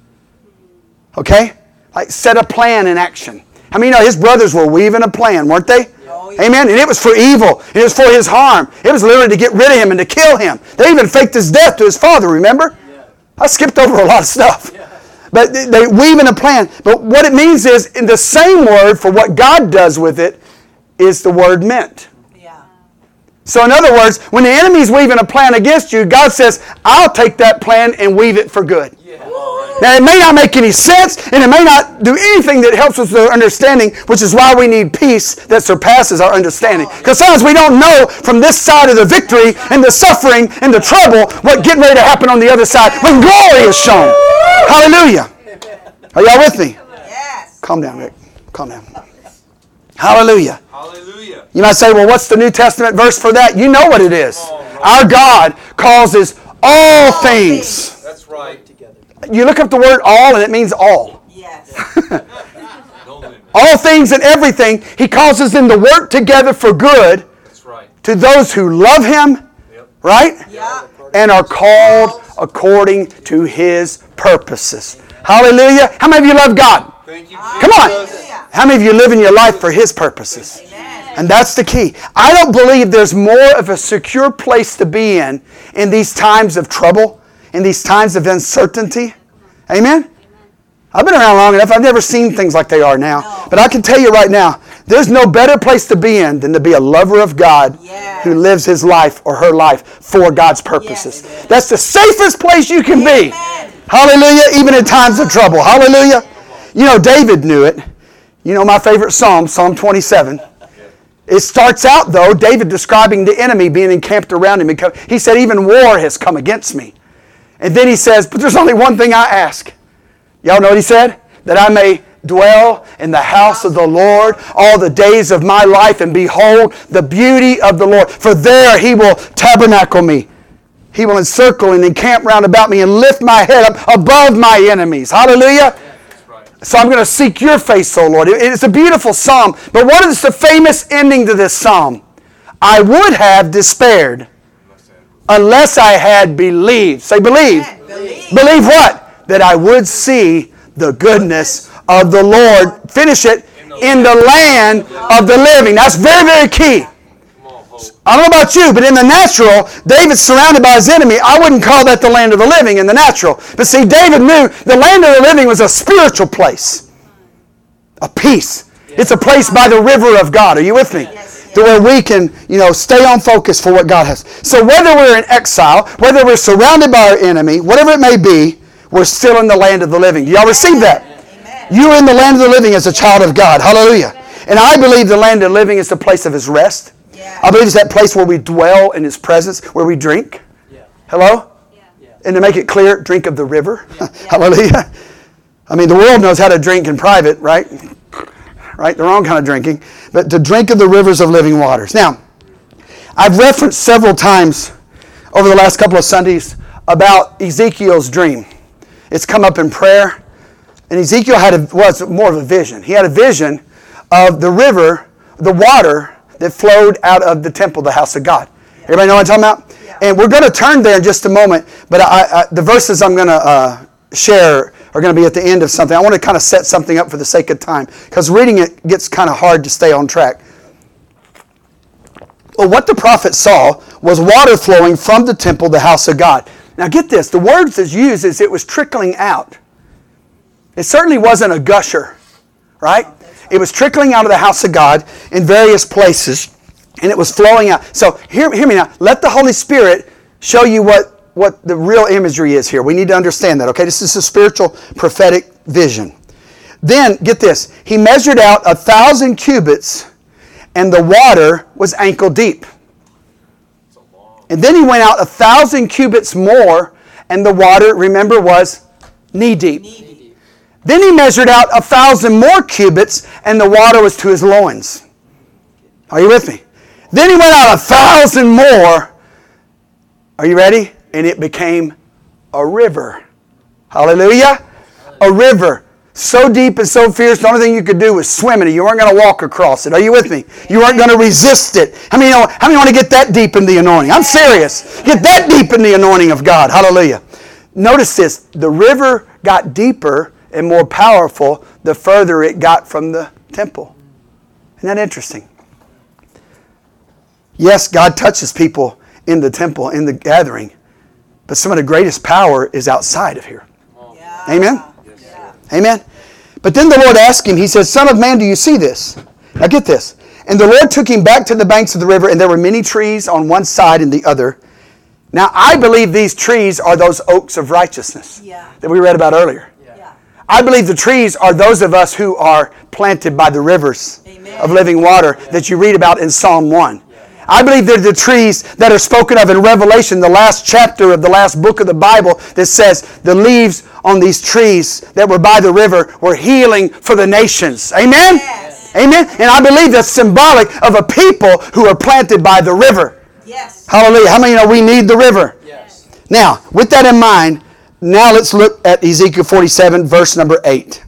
Okay? Like set a plan in action. How many know his brothers were weaving a plan, weren't they? Oh, yeah. Amen? And it was for evil. It was for his harm. It was literally to get rid of him and to kill him. They even faked his death to his father, remember? Yeah. I skipped over a lot of stuff. Yeah. But they weaving a plan. But what it means is, in the same word for what God does with it, is the word meant. Yeah. So in other words, when the enemy's weaving a plan against you, God says, I'll take that plan and weave it for good. Yeah. Now, it may not make any sense, and it may not do anything that helps us with our understanding, which is why we need peace that surpasses our understanding. Because sometimes we don't know from this side of the victory and the suffering and the trouble what getting ready to happen on the other side when glory is shown. Hallelujah. Are y'all with me? Yes. Calm down, Rick. Calm down. Hallelujah. Hallelujah. You might say, well, what's the New Testament verse for that? You know what it is. Our God causes all things. That's right. You look up the word all and it means all. Yes. No limit. All things and everything, He causes them to work together for good That's right. to those who love Him, Yep. right? Yeah. And are called according to His purposes. Hallelujah. How many of you love God? Thank you, Come on. Hallelujah. How many of you live in your life for His purposes? Amen. And that's the key. I don't believe there's more of a secure place to be in these times of trouble, in these times of uncertainty. Amen? I've been around long enough. I've never seen things like they are now. No. But I can tell you right now, there's no better place to be in than to be a lover of God Yes. who lives his life or her life for God's purposes. Yes. That's the safest place you can be. Amen. Hallelujah, even in times of trouble. Hallelujah. You know, David knew it. You know my favorite psalm, Psalm 27. It starts out, though, David describing the enemy being encamped around him. He said, even war has come against me. And then he says, but there's only one thing I ask. Y'all know what he said? That I may dwell in the house of the Lord all the days of my life and behold the beauty of the Lord. For there he will tabernacle me. He will encircle and encamp round about me and lift my head up above my enemies. Hallelujah. That's right. So I'm going to seek your face, O Lord. It's a beautiful psalm. But what is the famous ending to this psalm? I would have despaired unless I had believed. Say believe. Believe. Believe what? That I would see the goodness of the Lord. Finish it. In the land of the living. That's very, very key. Come on, Hope. I don't know about you, but in the natural, David's surrounded by his enemy. I wouldn't call that the land of the living in the natural. But see, David knew the land of the living was a spiritual place. A peace. It's a place by the river of God. Are you with me? Yes. To where we can, stay on focus for what God has. So whether we're in exile, whether we're surrounded by our enemy, whatever it may be, we're still in the land of the living. Do y'all receive that? Amen. You're in the land of the living as a child of God. Hallelujah. And I believe the land of the living is the place of His rest. Yeah. I believe it's that place where we dwell in His presence, where we drink. Yeah. Hello? Yeah. And to make it clear, drink of the river. Hallelujah. I mean, the world knows how to drink in private, right? Right? The wrong kind of drinking. But to drink of the rivers of living waters. Now, I've referenced several times over the last couple of Sundays about Ezekiel's dream. It's come up in prayer. And Ezekiel was more of a vision. He had a vision of the river, the water that flowed out of the temple, the house of God. Everybody know what I'm talking about? Yeah. And we're going to turn there in just a moment. But the verses I'm going to share are going to be at the end of something. I want to kind of set something up for the sake of time. Because reading it gets kind of hard to stay on track. Well, what the prophet saw was water flowing from the temple, the house of God. Now get this. The words that's used is it was trickling out. It certainly wasn't a gusher, right? It was trickling out of the house of God in various places. And it was flowing out. So hear me now. Let the Holy Spirit show you what the real imagery is here. We need to understand that, okay? This is a spiritual prophetic vision. Then, get this. He measured out 1,000 cubits, and the water was ankle deep. And then he went out 1,000 cubits more, and the water, remember, was knee deep. Then he measured out 1,000 more cubits, and the water was to his loins. Are you with me? Then he went out 1,000 more. Are you ready? And it became a river. Hallelujah. A river. So deep and so fierce, the only thing you could do was swim in it. You weren't going to walk across it. Are you with me? You weren't going to resist it. How many want to get that deep in the anointing? I'm serious. Get that deep in the anointing of God. Hallelujah. Notice this. The river got deeper and more powerful the further it got from the temple. Isn't that interesting? Yes, God touches people in the temple, in the gathering. But some of the greatest power is outside of here. Yeah. Amen? Yeah. Amen? But then the Lord asked him, he said, Son of man, do you see this? Now get this. And the Lord took him back to the banks of the river, and there were many trees on one side and the other. Now I believe these trees are those oaks of righteousness that we read about earlier. Yeah. I believe the trees are those of us who are planted by the rivers of living water that you read about in Psalm 1. I believe they're the trees that are spoken of in Revelation, the last chapter of the last book of the Bible, that says the leaves on these trees that were by the river were healing for the nations. Amen? Yes. Amen? And I believe that's symbolic of a people who are planted by the river. Yes. Hallelujah. How many know we need the river? Yes. Now, with that in mind, now let's look at Ezekiel 47, verse number 8.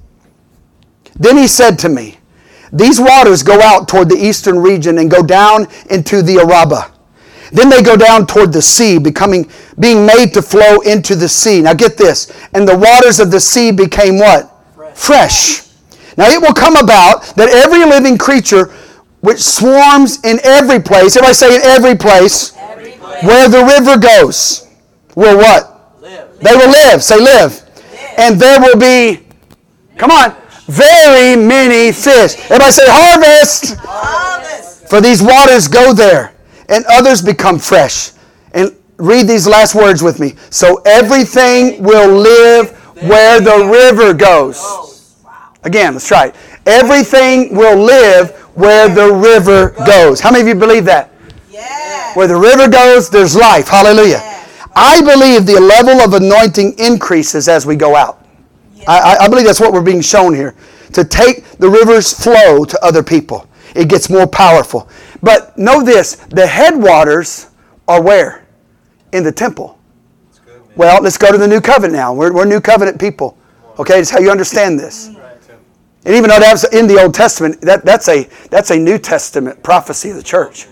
Then he said to me, these waters go out toward the eastern region and go down into the Arabah. Then they go down toward the sea, being made to flow into the sea. Now get this. And the waters of the sea became what? Fresh. Now it will come about that every living creature which swarms in every place, everybody say in every place, where the river goes, will what? Live. They will live. Say live. And there will be, come on, very many fish. Everybody say harvest. Harvest. For these waters go there, and others become fresh. And read these last words with me. So everything will live where the river goes. Again, let's try it. Everything will live where the river goes. How many of you believe that? Yes. Where the river goes, there's life. Hallelujah. I believe the level of anointing increases as we go out. I believe that's what we're being shown here. To take the river's flow to other people. It gets more powerful. But know this, the headwaters are where? In the temple. Well, let's go to the New Covenant now. We're New Covenant people. Okay, that's how you understand this. And even though that's in the Old Testament, that's a New Testament prophecy of the church.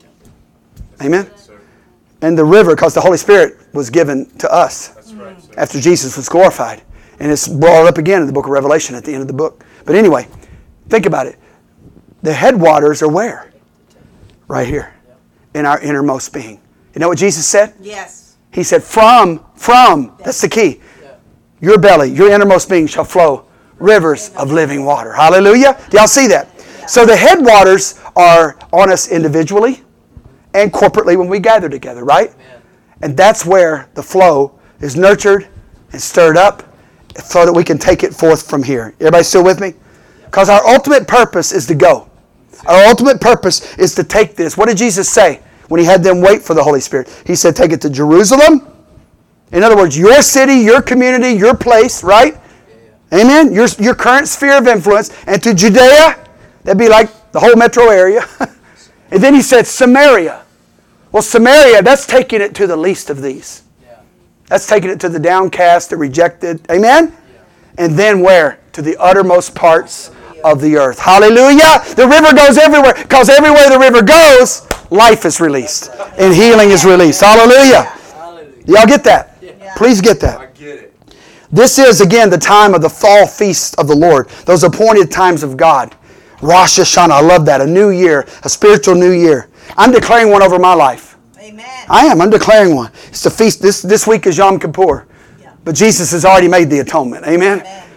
Amen? And the river, because the Holy Spirit was given to us after Jesus was glorified. And it's brought up again in the book of Revelation at the end of the book. But anyway, think about it. The headwaters are where? Right here. In our innermost being. You know what Jesus said? Yes. He said, from, that's the key. Your belly, your innermost being shall flow rivers of living water. Hallelujah. Do y'all see that? So the headwaters are on us individually and corporately when we gather together, right? And that's where the flow is nurtured and stirred up, so that we can take it forth from here. Everybody still with me? Because our ultimate purpose is to go. Our ultimate purpose is to take this. What did Jesus say when he had them wait for the Holy Spirit? He said, take it to Jerusalem. In other words, your city, your community, your place, right? Amen? Your current sphere of influence. And to Judea, that'd be like the whole metro area. And then he said Samaria. Well, Samaria, that's taking it to the least of these. That's taking it to the downcast, the rejected. Amen? And then where? To the uttermost parts of the earth. Hallelujah! The river goes everywhere. Because everywhere the river goes, life is released. And healing is released. Hallelujah! Y'all get that? Please get that. I get it. This is, again, the time of the fall feast of the Lord. Those appointed times of God. Rosh Hashanah. I love that. A new year. A spiritual new year. I'm declaring one over my life. Amen. I am. I'm declaring one. It's the feast. This week is Yom Kippur. Yeah. But Jesus has already made the atonement. Amen?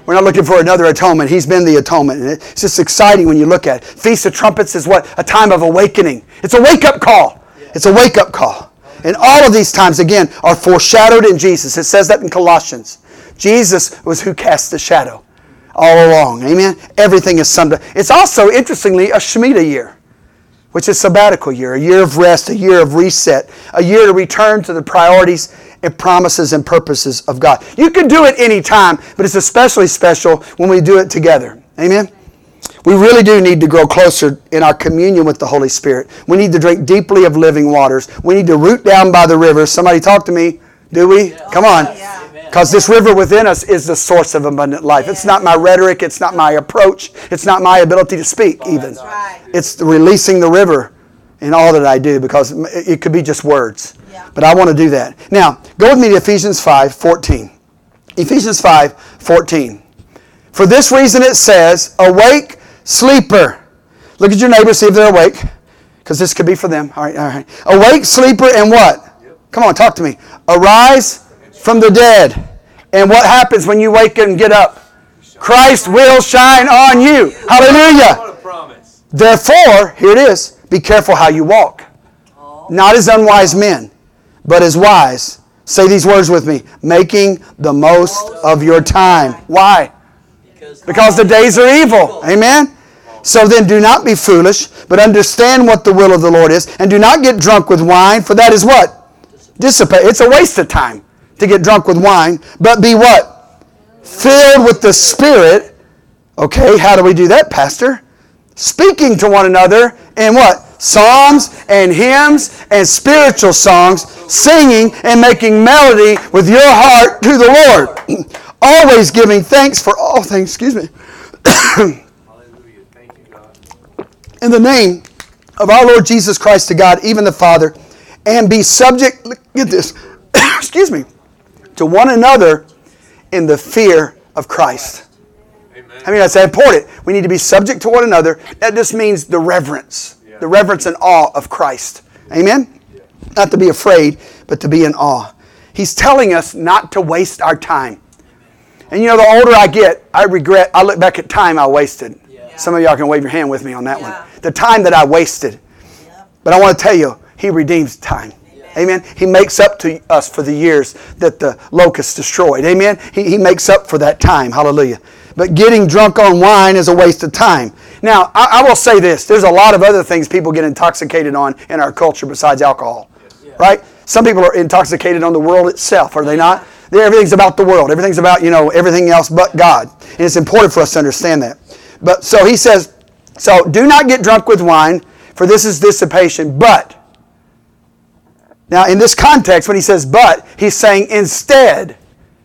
We're not looking for another atonement. He's been the atonement. And it's just exciting when you look at it. Feast of Trumpets is what? A time of awakening. It's a wake-up call. It's a wake-up call. And all of these times, again, are foreshadowed in Jesus. It says that in Colossians. Jesus was who cast the shadow all along. Amen? Everything is summed up. It's also, interestingly, a Shemitah year, which is sabbatical year, a year of rest, a year of reset, a year to return to the priorities and promises and purposes of God. You can do it any time, but it's especially special when we do it together. Amen? We really do need to grow closer in our communion with the Holy Spirit. We need to drink deeply of living waters. We need to root down by the river. Somebody talk to me. Do we? Come on. Because this river within us is the source of abundant life. It's not my rhetoric. It's not my approach. It's not my ability to speak even. It's releasing the river in all that I do, because it could be just words. But I want to do that. Now, go with me to Ephesians 5:14. Ephesians 5:14. For this reason it says, awake, sleeper. Look at your neighbor, see if they're awake. Because this could be for them. All right. Awake, sleeper, and what? Come on, talk to me. Arise from the dead. And what happens when you wake and get up? Christ will shine on you. Hallelujah. What a promise. Therefore, here it is, be careful how you walk. Not as unwise men, but as wise. Say these words with me. Making the most of your time. Why? Because the days are evil. Amen? So then do not be foolish, but understand what the will of the Lord is. And do not get drunk with wine, for that is what? Dissipate. It's a waste of time to get drunk with wine. But be what? Filled with the Spirit. Okay, how do we do that, Pastor? Speaking to one another in what? Psalms and hymns and spiritual songs, singing and making melody with your heart to the Lord. Always giving thanks for all things. Excuse me. Hallelujah. Thank you, God. In the name of our Lord Jesus Christ to God, even the Father, and be subject, get this, excuse me, to one another in the fear of Christ. Amen. I mean, that's important. We need to be subject to one another. That just means the reverence and awe of Christ. Amen? Not to be afraid, but to be in awe. He's telling us not to waste our time. And you know, the older I get, I look back at time I wasted. Some of y'all can wave your hand with me on that one. The time that I wasted. But I want to tell you, He redeems time. Amen. He makes up to us for the years that the locusts destroyed. Amen. He makes up for that time. Hallelujah. But getting drunk on wine is a waste of time. Now, I will say this. There's a lot of other things people get intoxicated on in our culture besides alcohol. Right? Some people are intoxicated on the world itself, are they not? Everything's about the world. Everything's about, everything else but God. And it's important for us to understand that. But so he says, so do not get drunk with wine, for this is dissipation, but. Now, in this context, when he says but, he's saying instead.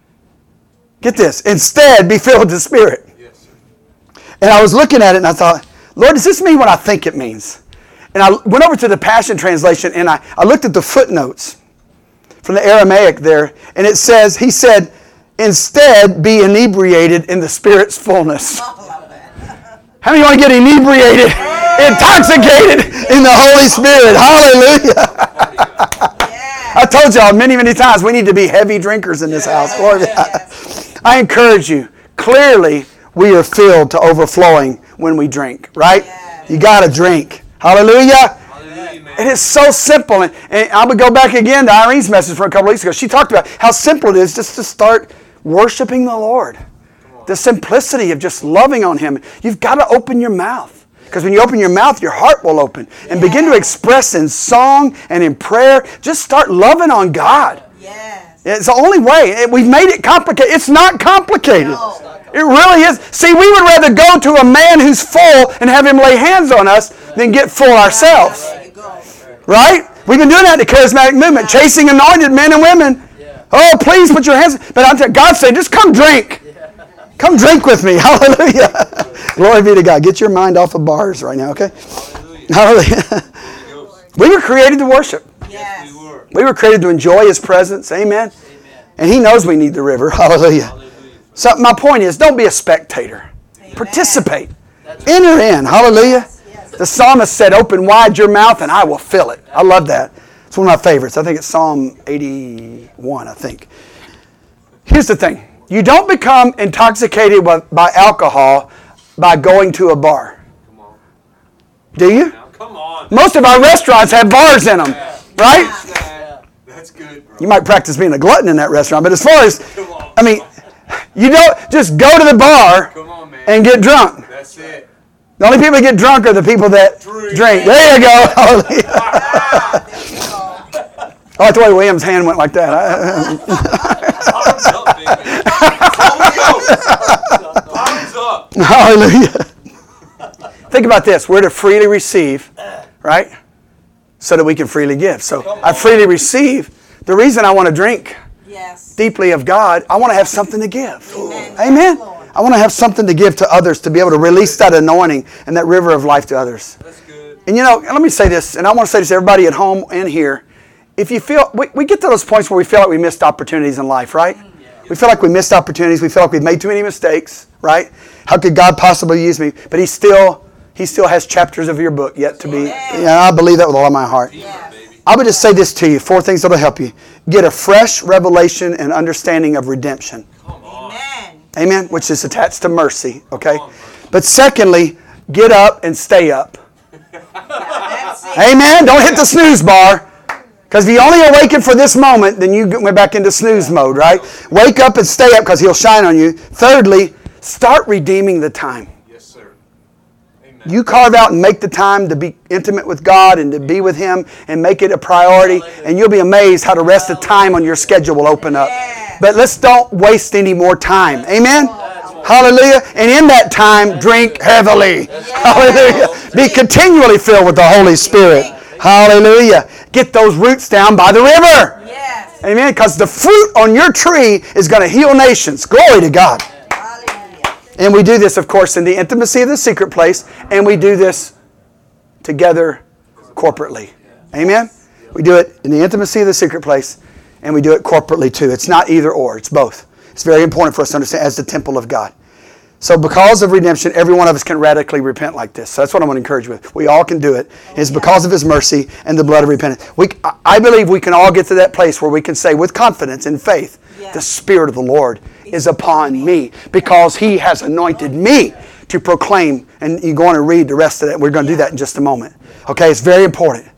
Get this. Instead, be filled with the Spirit. Yes, sir. And I was looking at it and I thought, Lord, does this mean what I think it means? And I went over to the Passion Translation and I looked at the footnotes from the Aramaic there. And it says, he said, instead be inebriated in the Spirit's fullness. How many want to get inebriated, intoxicated in the Holy Spirit? Hallelujah. I told y'all many, many times we need to be heavy drinkers in this house. Glory to God. I encourage you. Clearly, we are filled to overflowing when we drink, right? You got to drink. Hallelujah. Hallelujah, It is so simple. And I would go back again to Irene's message from a couple weeks ago. She talked about how simple it is just to start worshiping the Lord. The simplicity of just loving on Him. You've got to open your mouth. Because when you open your mouth, your heart will open. And begin to express in song and in prayer. Just start loving on God. Yes. It's the only way. We've made it complicated. It's not complicated. No. It really is. See, we would rather go to a man who's full and have him lay hands on us than get full ourselves. There you go. Right? We've been doing that in the charismatic movement. Chasing anointed men and women. Oh, please put your hands. But I'm telling you, God said, just come drink. Come drink with me. Hallelujah. Glory be to God. Get your mind off of bars right now, okay? Hallelujah. We were created to worship. Yes. We were created to enjoy His presence. Amen. And He knows we need the river. Hallelujah. So my point is, don't be a spectator. Participate. Enter in. Hallelujah. The psalmist said, open wide your mouth and I will fill it. I love that. It's one of my favorites. I think it's Psalm 81, I think. Here's the thing. You don't become intoxicated by alcohol by going to a bar. Come on. Do you? Now, come on. Most of our restaurants have bars in them, right? That's good, bro. You might practice being a glutton in that restaurant, but as far as, Come on. I mean, you don't just go to the bar Come on, man. and get drunk. That's it. The only people that get drunk are the people that drink. There you go. Hallelujah. I like the way William's hand went like that. Arms up, baby. Arms up. Hallelujah. Think about this. We're to freely receive, right? So that we can freely give. So I freely receive. The reason I want to drink deeply of God, I want to have something to give. Amen. I want to have something to give to others, to be able to release that anointing and that river of life to others. That's good. And let me say this, and I want to say this to everybody at home and here. If you feel, we get to those points where we feel like we missed opportunities in life, right? We feel like we missed opportunities. We feel like we've made too many mistakes, right? How could God possibly use me? But He still has chapters of your book yet to be. Yeah, I believe that with all of my heart. I would just say this to you, 4 things that will help you. Get a fresh revelation and understanding of redemption. Amen. Which is attached to mercy, okay? But secondly, get up and stay up. Amen. Don't hit the snooze bar. Because if you only awaken for this moment, then you went back into snooze mode, right? Wake up and stay up because He'll shine on you. Thirdly, start redeeming the time. Yes, sir. Amen. You carve out and make the time to be intimate with God and to be with Him and make it a priority, and you'll be amazed how the rest of the time on your schedule will open up. But let's don't waste any more time. Amen? Hallelujah. And in that time, drink heavily. Hallelujah. Be continually filled with the Holy Spirit. Hallelujah. Get those roots down by the river. Yes. Amen. Because the fruit on your tree is going to heal nations. Glory to God. Hallelujah. And we do this, of course, in the intimacy of the secret place. And we do this together corporately. Amen. We do it in the intimacy of the secret place. And we do it corporately too. It's not either or. It's both. It's very important for us to understand as the temple of God. So because of redemption, every one of us can radically repent like this. So that's what I want to encourage you with. We all can do it. It's because of His mercy and the blood of repentance. I believe we can all get to that place where we can say with confidence and faith, the Spirit of the Lord is upon me because He has anointed me to proclaim. And you go on and read the rest of that. We're going to do that in just a moment. Okay, it's very important.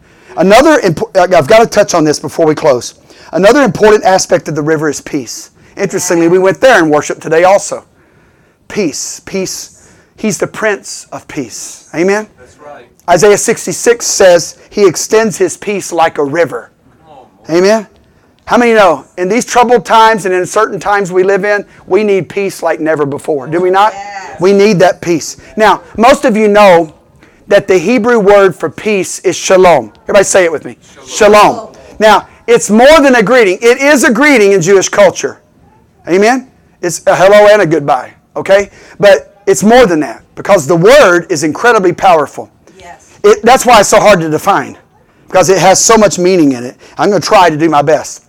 I've got to touch on this before we close. Another important aspect of the river is peace. Interestingly, we went there in worship today also. Peace. Peace. He's the Prince of Peace. Amen? That's right. Isaiah 66 says He extends His peace like a river. Amen? How many know in these troubled times and in certain times we live in, we need peace like never before. Do we not? Yes. We need that peace. Now, most of you know that the Hebrew word for peace is shalom. Everybody say it with me. Shalom. Now, it's more than a greeting. It is a greeting in Jewish culture. Amen? It's a hello and a goodbye. Okay? But it's more than that because the word is incredibly powerful. Yes. That's why it's so hard to define because it has so much meaning in it. I'm going to try to do my best.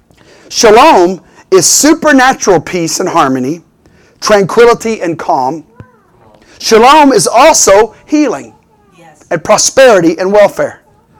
Shalom is supernatural peace and harmony, tranquility and calm. Shalom is also healing and prosperity and welfare.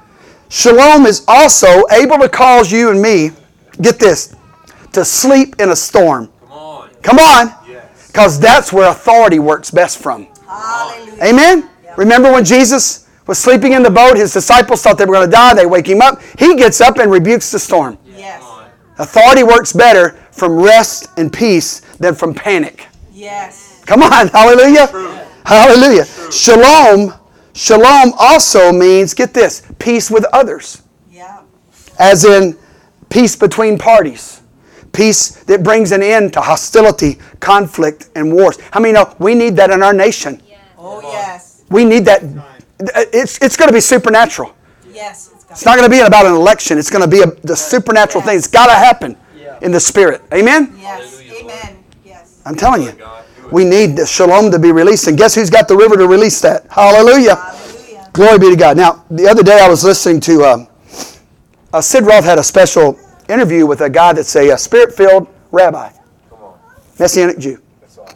Shalom is also able to cause you and me, get this, to sleep in a storm. Come on. Because that's where authority works best from. Hallelujah. Amen? Yep. Remember when Jesus was sleeping in the boat, His disciples thought they were going to die. They wake Him up. He gets up and rebukes the storm. Yes. Authority works better from rest and peace than from panic. Yes. Come on. Hallelujah. True. Hallelujah. True. Shalom also means, get this, peace with others. Yeah. As in peace between parties. Peace that brings an end to hostility, conflict, and wars. How many know we need that in our nation? Oh, yes. We need that. It's going to be supernatural. Yes. It's not going to be about an election. It's going to be the supernatural thing. It's got to happen in the Spirit. Amen? Yes. Amen. Yes. I'm telling you. We need the shalom to be released. And guess who's got the river to release that? Hallelujah. Hallelujah. Glory be to God. Now, the other day I was listening to Sid Roth had a special interview with a guy that's a Spirit-filled rabbi. Messianic Jew. That's awesome.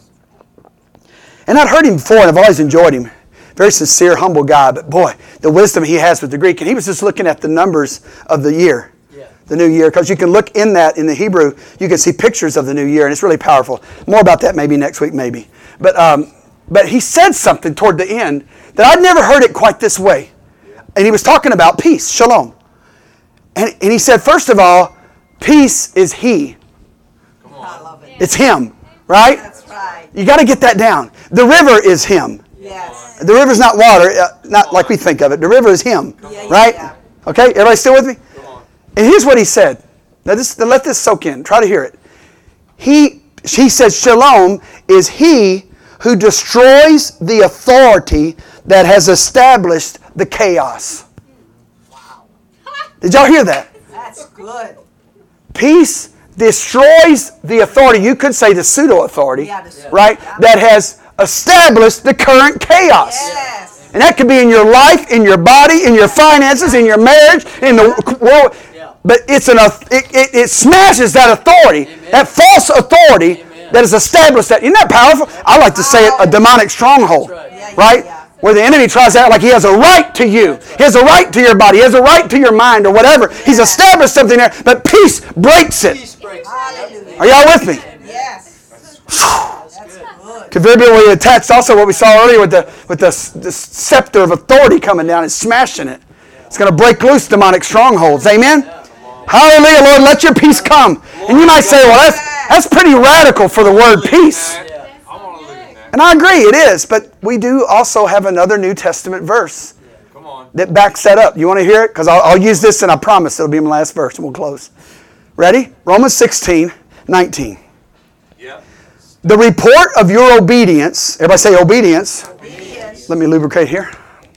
And I'd heard him before, and I've always enjoyed him. Very sincere, humble guy. But boy, the wisdom he has with the Greek. And he was just looking at the numbers of the year. the new year, because you can look in that in the Hebrew, you can see pictures of the new year, and it's really powerful. More about that maybe next week, maybe. But he said something toward the end that I'd never heard it quite this way. And he was talking about peace, shalom. And he said, first of all, peace is he. I love it. It's him, right? That's right. You got to get that down. The river is him. Yes. The river's not water, not like we think of it. The river is him, right? Yeah. Okay, everybody still with me? And here's what he said. Now let this soak in. Try to hear it. He says, shalom is he who destroys the authority that has established the chaos. Wow. Did y'all hear that? That's good. Peace destroys the authority. You could say the pseudo-authority, Yeah, the pseudo- right? yeah. That has established the current chaos. Yes. And that could be in your life, in your body, in your finances, in your marriage, in the world. But it smashes that authority, that false authority that has established that. Isn't that powerful? I like to say it, a demonic stronghold, right? Where the enemy tries to act like he has a right to you. He has a right to your body. He has a right to your mind or whatever. He's established something there, but peace breaks it. Hallelujah. Are y'all with me? Yes. That's good. Could very be attached also what we saw earlier with the scepter of authority coming down and smashing it. It's going to break loose demonic strongholds. Amen? Hallelujah, Lord, let your peace come. And you might say, well, that's pretty radical for the word peace. I want to live in that. And I agree, it is. But we do also have another New Testament verse Come on. that backs that up. You want to hear it? Because I'll use this and I promise it'll be my last verse and we'll close. Ready? Romans 16:19. Yeah. The report of your obedience, everybody say obedience. Obedience. Let me lubricate here.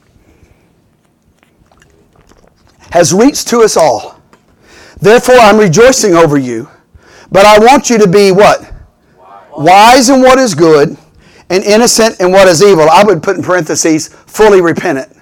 Has reached to us all. Therefore, I'm rejoicing over you. But I want you to be what? Wise in what is good and innocent in what is evil. I would put in parentheses, fully repentant.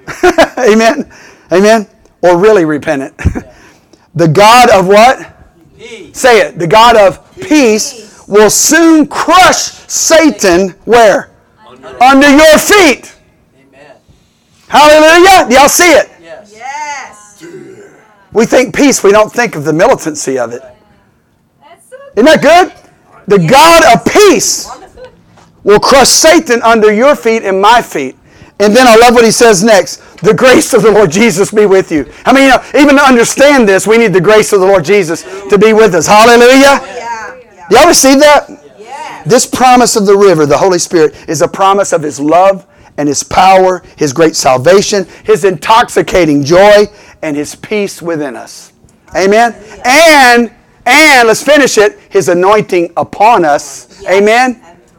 Amen? Amen? Or really repentant. The God of what? Peace. Say it. The God of peace will soon crush Satan where? Under your feet. Amen. Hallelujah. Do y'all see it? Yes. Yes. We think peace, we don't think of the militancy of it. Isn't that good? The God of peace will crush Satan under your feet and my feet. And then I love what he says next. The grace of the Lord Jesus be with you. I mean, even to understand this, we need the grace of the Lord Jesus to be with us. Hallelujah. Yeah. Yeah. Y'all receive that? Yes. This promise of the river, the Holy Spirit, is a promise of His love and His power, His great salvation, His intoxicating joy, and His peace within us. Amen? And let's finish it, His anointing upon us. Amen?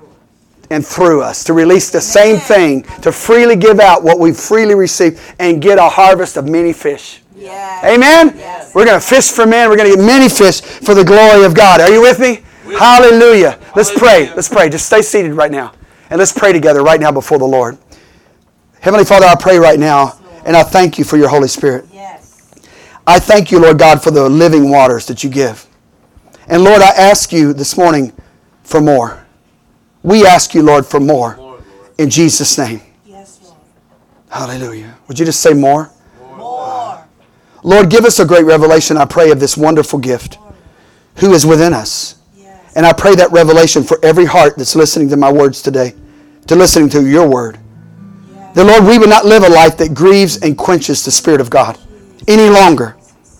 And through us. To release the same thing, to freely give out what we've freely received and get a harvest of many fish. Yes. Amen? Yes. We're going to fish for men. We're going to get many fish for the glory of God. Are you with me? Hallelujah. Let's pray. Let's pray. Just stay seated right now. And let's pray together right now before the Lord. Heavenly Father, I pray right now, and I thank you for your Holy Spirit. Yes. I thank you, Lord God, for the living waters that you give. And Lord, I ask you this morning for more. We ask you, Lord, for more. In Jesus' name. Yes, Lord. Hallelujah. Would you just say more? More. Lord, give us a great revelation, I pray, of this wonderful gift who is within us. Yes. And I pray that revelation for every heart that's listening to my words today, to listening to your word. Yes. That, Lord, we would not live a life that grieves and quenches the Spirit of God any longer.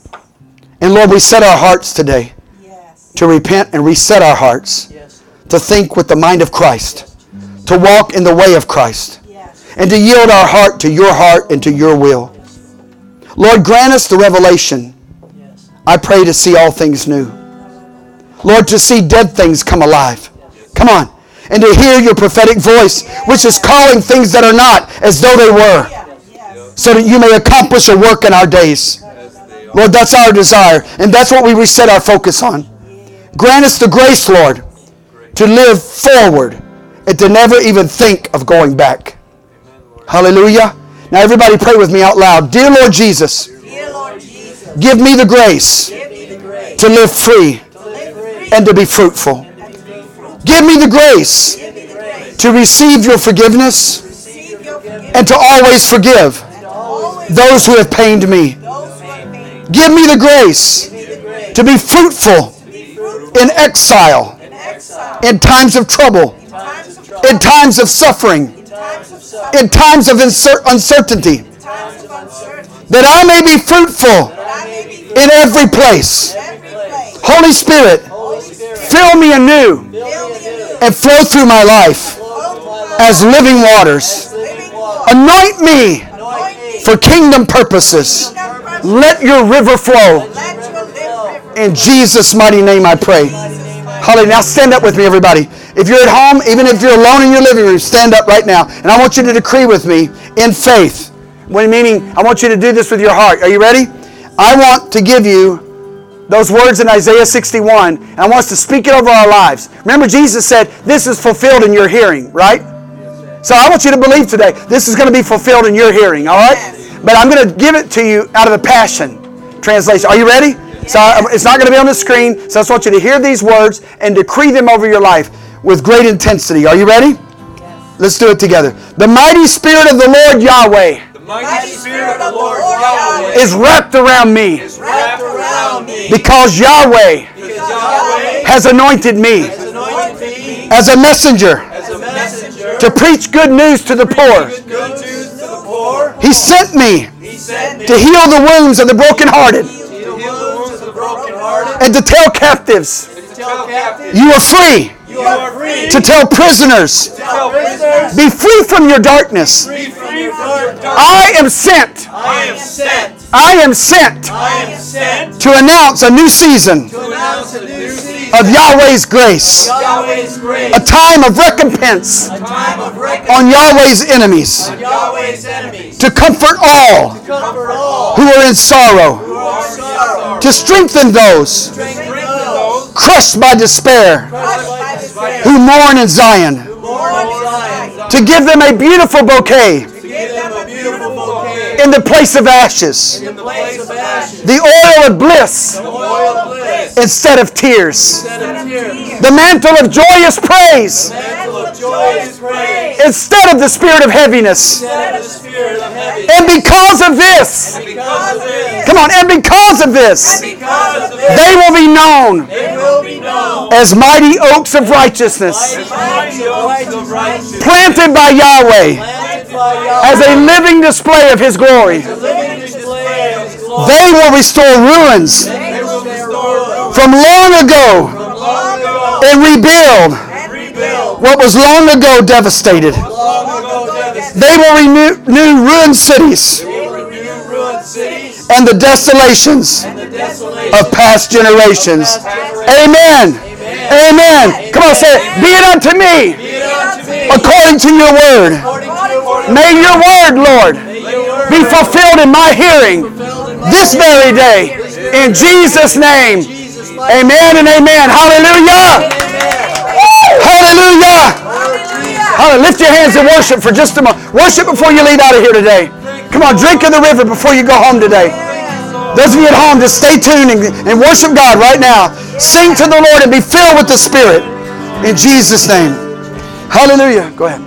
And Lord, we set our hearts today Yes. to repent and reset our hearts, Yes. to think with the mind of Christ, to walk in the way of Christ, Yes. and to yield our heart to your heart and to your will. Lord, grant us the revelation, Yes. I pray, to see all things new. Lord, to see dead things come alive. Come on. And to hear your prophetic voice, which is calling things that are not as though they were, Yes. so that you may accomplish a work in our days. Lord, that's our desire, and that's what we reset our focus on. Grant us the grace, Lord, to live forward and to never even think of going back. Hallelujah. Now everybody pray with me out loud. Dear Lord Jesus, Dear Lord Jesus, give me the grace give me the grace to live free to live free and to be fruitful. and to be fruitful. Give me the grace Give me the grace to receive your forgiveness to receive your forgiveness and to always forgive and to always those who have pained me. those who have made Give me the grace me the to be fruitful in exile, in times of trouble, in times of suffering, in times of uncertainty, that I may be fruitful in every place. Holy Spirit, fill me anew and flow through my life as living waters. Anoint me for kingdom purposes. Let your river flow. In Jesus' mighty name I pray. Hallelujah. Now stand up with me, everybody. If you're at home, even if you're alone in your living room, stand up right now. And I want you to decree with me in faith. Meaning, I want you to do this with your heart. Are you ready? I want to give you those words in Isaiah 61, and I want us to speak it over our lives. Remember, Jesus said, this is fulfilled in your hearing, right? So I want you to believe today, this is going to be fulfilled in your hearing, all right? But I'm going to give it to you out of the Passion Translation. Are you ready? So it's not going to be on the screen, so I just want you to hear these words and decree them over your life with great intensity. Are you ready? Let's do it together. The mighty Spirit of the Lord Yahweh The mighty Spirit of the Lord Yahweh is wrapped around me is wrapped around me because Yahweh because Yahweh has anointed me has anointed me as a messenger as a messenger to preach good news to the poor. good news to the poor. He sent me He sent me to heal the wounds of the brokenhearted to heal the wounds of the brokenhearted and to tell captives, and to tell captives you are free, you are free, to tell prisoners, to tell prisoners be free from your darkness. free from your dark. I am sent. I am sent. I am sent I am sent to announce a new season to announce a new season of Yahweh's grace, Yahweh's grace, a time of recompense a time of reckoning on Yahweh's enemies, on Yahweh's enemies, to comfort all comfort all who are in sorrow, who are in sorrow, to strengthen those strengthen those crushed by despair, crushed by despair, who mourn in Zion, mourn in Zion, to give them a beautiful bouquet to give them a beautiful bouquet in the place of ashes, in the place of ashes, the oil of bliss the oil of bliss instead of tears, instead of tears, the mantle of joyous praise mantle of joyous praise instead of the spirit of heaviness. instead of the spirit of heaviness. And because of this, Because of this, come on, and because of this, because of this, they will be known they will be known as mighty oaks of righteousness, as mighty oaks of righteousness, planted by Yahweh planted by Yahweh, as a living display of His glory. living display of His glory. They will restore ruins They will restore from long ago long ago and rebuild and rebuild what was long ago devastated. long ago devastated. They will renew ruined cities They will renew ruined cities and the desolations and the desolation of past generations. Amen. Amen. Come on, say it. Be it unto me Be it unto me according to your word. according to your word. May your word, Lord, May your word be fulfilled in my hearing this very day. In Jesus' name. Amen and amen. Hallelujah. Hallelujah. Hallelujah. Lift your hands and worship for just a moment. Worship before you leave out of here today. Come on, drink of the river before you go home today. Those of you at home, just stay tuned and worship God right now. Sing to the Lord and be filled with the Spirit. In Jesus' name. Hallelujah. Go ahead.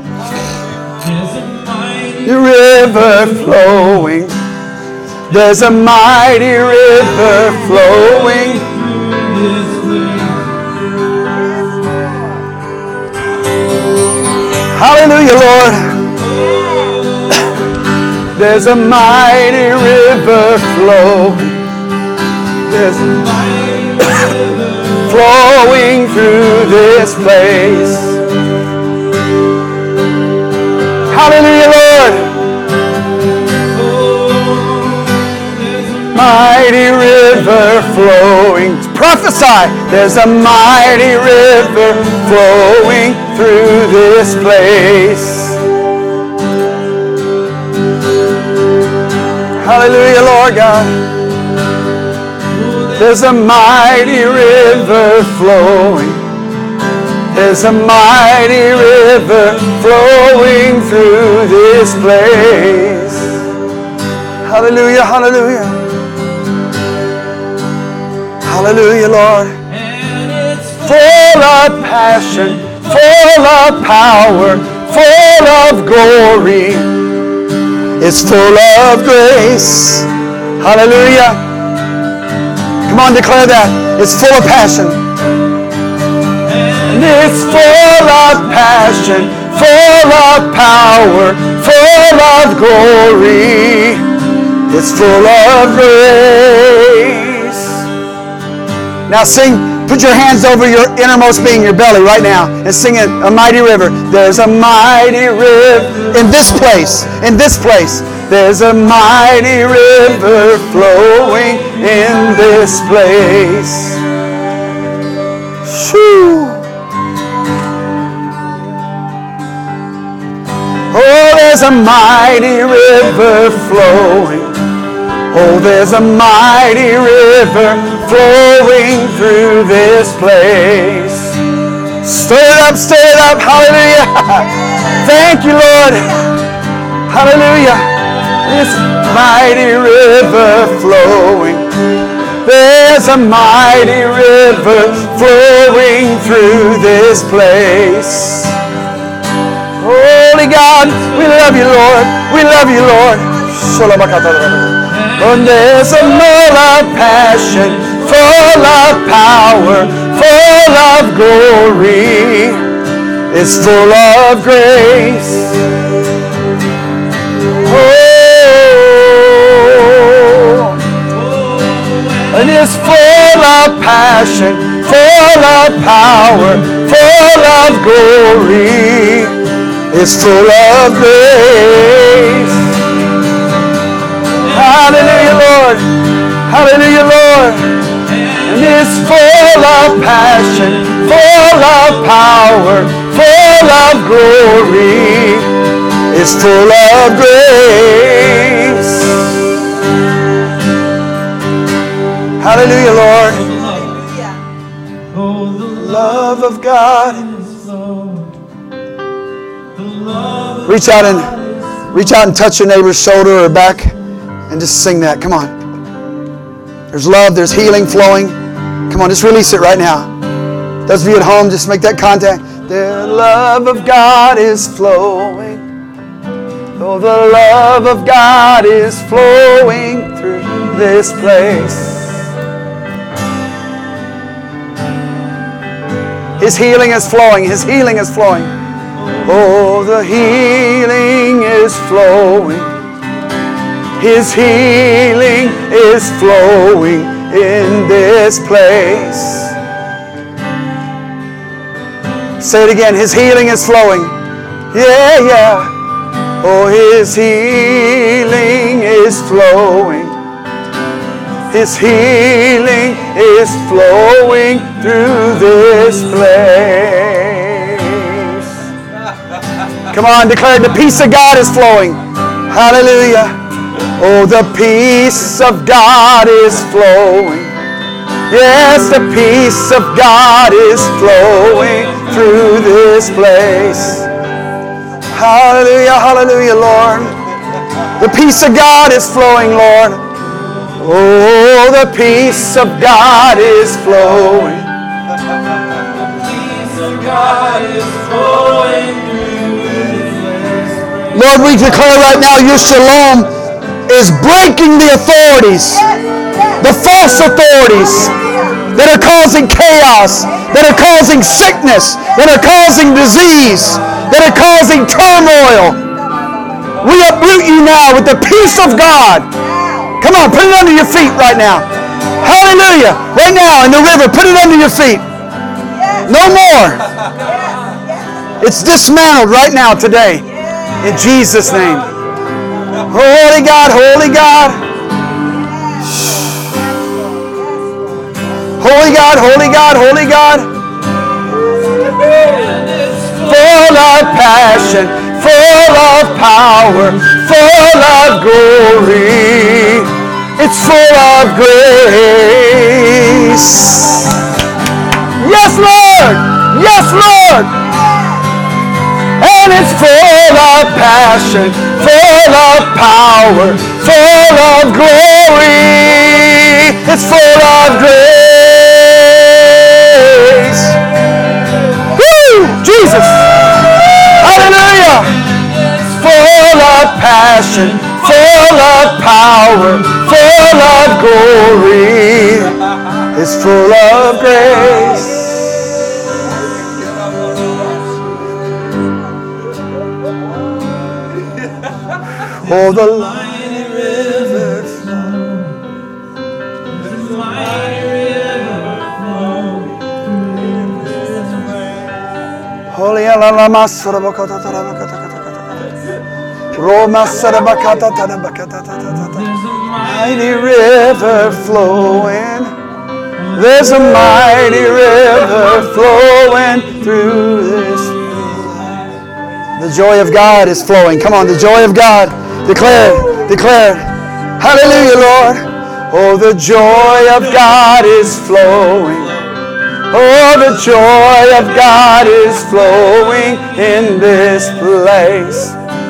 The river flowing. There's a mighty river flowing. Hallelujah, Lord. There's a mighty river flowing. There's a mighty river flowing through this place. Hallelujah, Lord. Mighty river flowing. Prophesy. There's a mighty river flowing through this place. Hallelujah, Lord God. There's a mighty river flowing. There's a mighty river flowing through this place. Hallelujah, hallelujah. Hallelujah, Lord. Full of passion, full of power, full of glory. It's full of grace. Hallelujah. Come Come on, declare that. It's full of passion. And it's full of passion, full of power, full of glory. It's full of grace. Now sing, put your hands over your innermost being, your belly right now, and sing it, a mighty river. There's a mighty river in this place, in this place. There's a mighty river flowing in this place. Shoo. Oh, there's a mighty river flowing. Oh, there's a mighty river flowing through this place. Stir it up, hallelujah. Thank you, Lord. Hallelujah. This mighty river flowing. There's a mighty river flowing through this place. Holy God, we love you, Lord. We love you, Lord. And there's a full of passion, full of power, full of glory. It's full of grace. Oh, and it's full of passion, full of power, full of glory. It's full of grace. Hallelujah, Lord. Hallelujah, Lord. And it's full of passion, full of power, full of glory. It's full of grace. Hallelujah, Lord. The love of God. Reach out and touch your neighbor's shoulder or back and just sing that. Come on. There's love, there's healing flowing. Come on, just release it right now. Those of you at home, just make that contact. The love of God is flowing. Oh, the love of God is flowing through this place. His healing is flowing. His healing is flowing. Oh, the healing is flowing. His healing is flowing in this place. Say it again. His healing is flowing. Yeah, yeah. Oh, His healing is flowing. His healing is flowing through this place. Come on, declare the peace of God is flowing. Hallelujah. Oh, the peace of God is flowing. Yes, the peace of God is flowing through this place. Hallelujah, hallelujah, Lord. The peace of God is flowing, Lord. Oh, the peace of God is flowing. Lord, we declare right now your shalom is breaking the authorities, the false authorities that are causing chaos, that are causing sickness, that are causing disease, that are causing turmoil. We uproot you now with the peace of God. Come on, put it under your feet right now. Hallelujah. Right now in the river, put it under your feet. No more. It's dismantled right now today. In Jesus' name. Holy God, holy God. Holy God, holy God, holy God. Full of passion, full of power, full of glory. It's full of grace. Yes, Lord. Yes, Lord. And it's full of passion, full of power, full of glory. It's full of grace. Woo! Jesus. Hallelujah. Full of passion, full full of power, full of glory, is full of grace. Oh, the mighty river flows. The mighty river flows. Holy Alama Sarabakata Roma Sarabakata Tanabakata. There's a mighty river flowing. There's a mighty river flowing through this. The joy of God is flowing. Come on, the joy of God. Declare it. Declare it. Hallelujah, Lord. Oh, the joy of God is flowing. Oh, the joy of God is flowing in this place.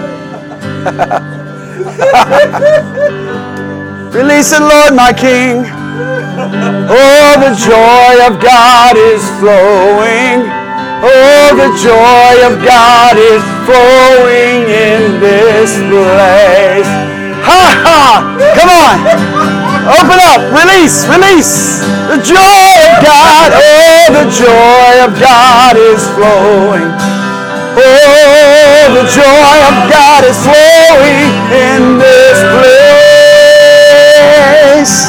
Release it, Lord, my King. Oh, the joy of God is flowing. Oh, the joy of God is flowing in this place. Ha ha! Come on! Open up! Release! Release! The joy of God! Oh, the joy of God is flowing. Oh, the joy of God is flowing in this place.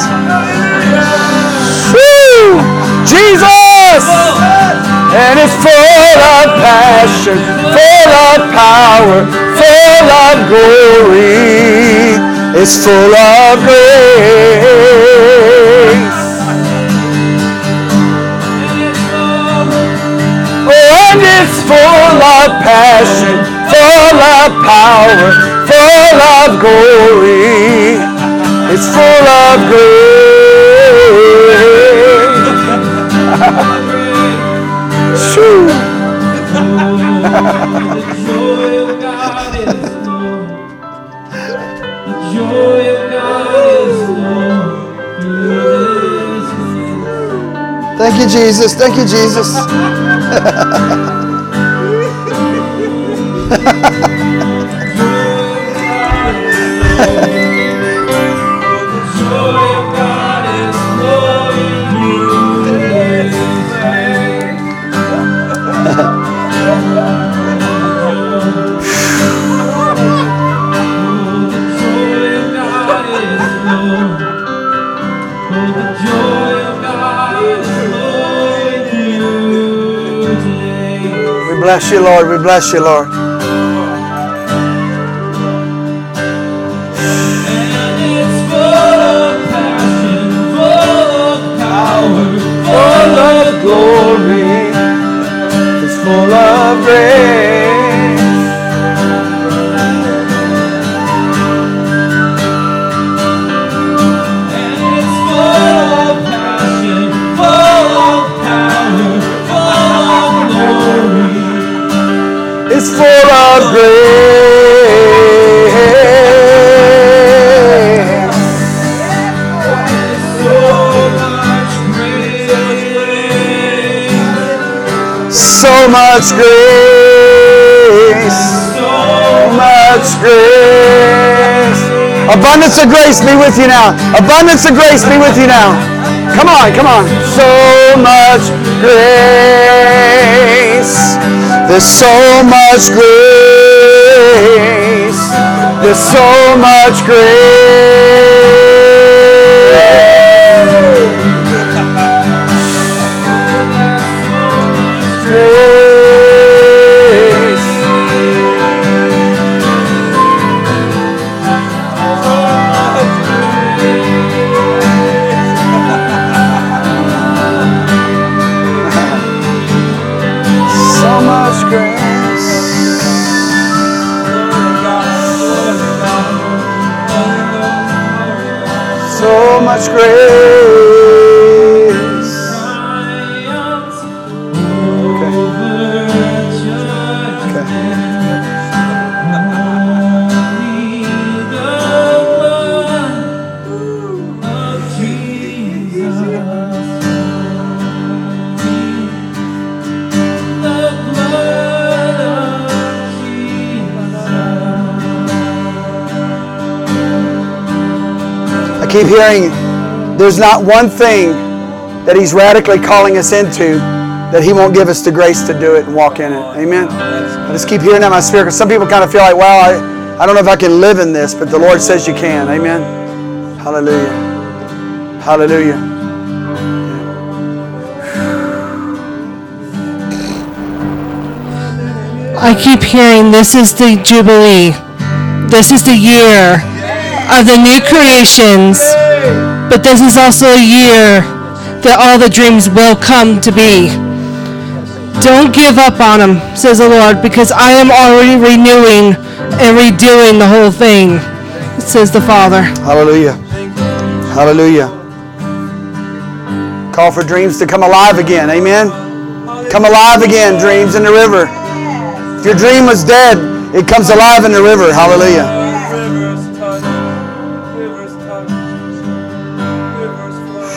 Woo! Jesus! And it's full of passion, full of power, full of glory. It's full of grace. Oh, and it's full of passion, full of power, full of glory. It's full of grace. Shoo. The joy of God is Lord. The joy of God is Lord. Thank you, Jesus. Thank you, Jesus. We bless you, Lord. We bless you, Lord. And it's full of passion, full of power, full of glory. It's full of grace. And it's full of passion, full of power, full of glory. It's full of grace. So much grace. So much grace. Abundance of grace be with you now. Abundance of grace be with you now. Come on, come on. So much grace. There's so much grace. There's so much grace. So much grace. So much grace. keep hearing there's not one thing that He's radically calling us into that He won't give us the grace to do it and walk in it. Amen? I just keep hearing that in my spirit because some people kind of feel like, well, I don't know if I can live in this, but the Lord says you can. Amen? Hallelujah. Hallelujah. I keep hearing this is the Jubilee. This is the year of the new creations. But this is also a year that all the dreams will come to be. Don't give up on them, says the Lord, because I am already renewing and redoing the whole thing, says the Father. Hallelujah. Hallelujah. Call for dreams to come alive again. Amen? Come alive again, dreams in the river. If your dream was dead, it comes alive in the river. Hallelujah. Rivers touch. Rivers touch. Rivers flow.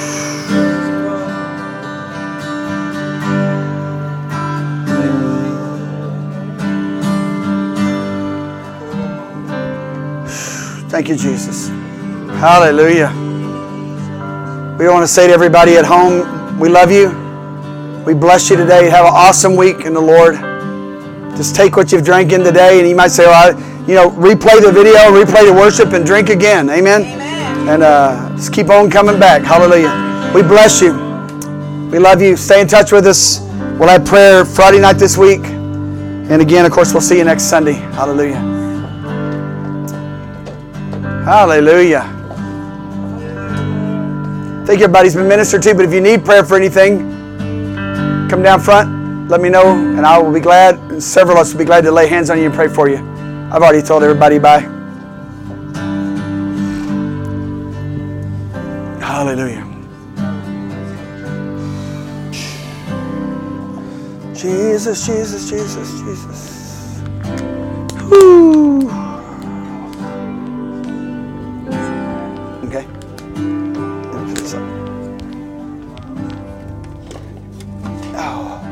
Thank you, Jesus. Hallelujah. We want to say to everybody at home, we love you. We bless you today. Have an awesome week in the Lord. Just take what you've drank in today, and you might say, well, replay the video, replay the worship, and drink again. Amen? Amen. And just keep on coming back. Hallelujah. We bless you. We love you. Stay in touch with us. We'll have prayer Friday night this week. And again, of course, we'll see you next Sunday. Hallelujah. Hallelujah. I think everybody's been ministered to, but if you need prayer for anything, come down front. Let me know, and I will be glad, and several of us will be glad to lay hands on you and pray for you. I've already told everybody bye. Hallelujah. Jesus, Jesus, Jesus, Jesus. Woo. Okay. Oh.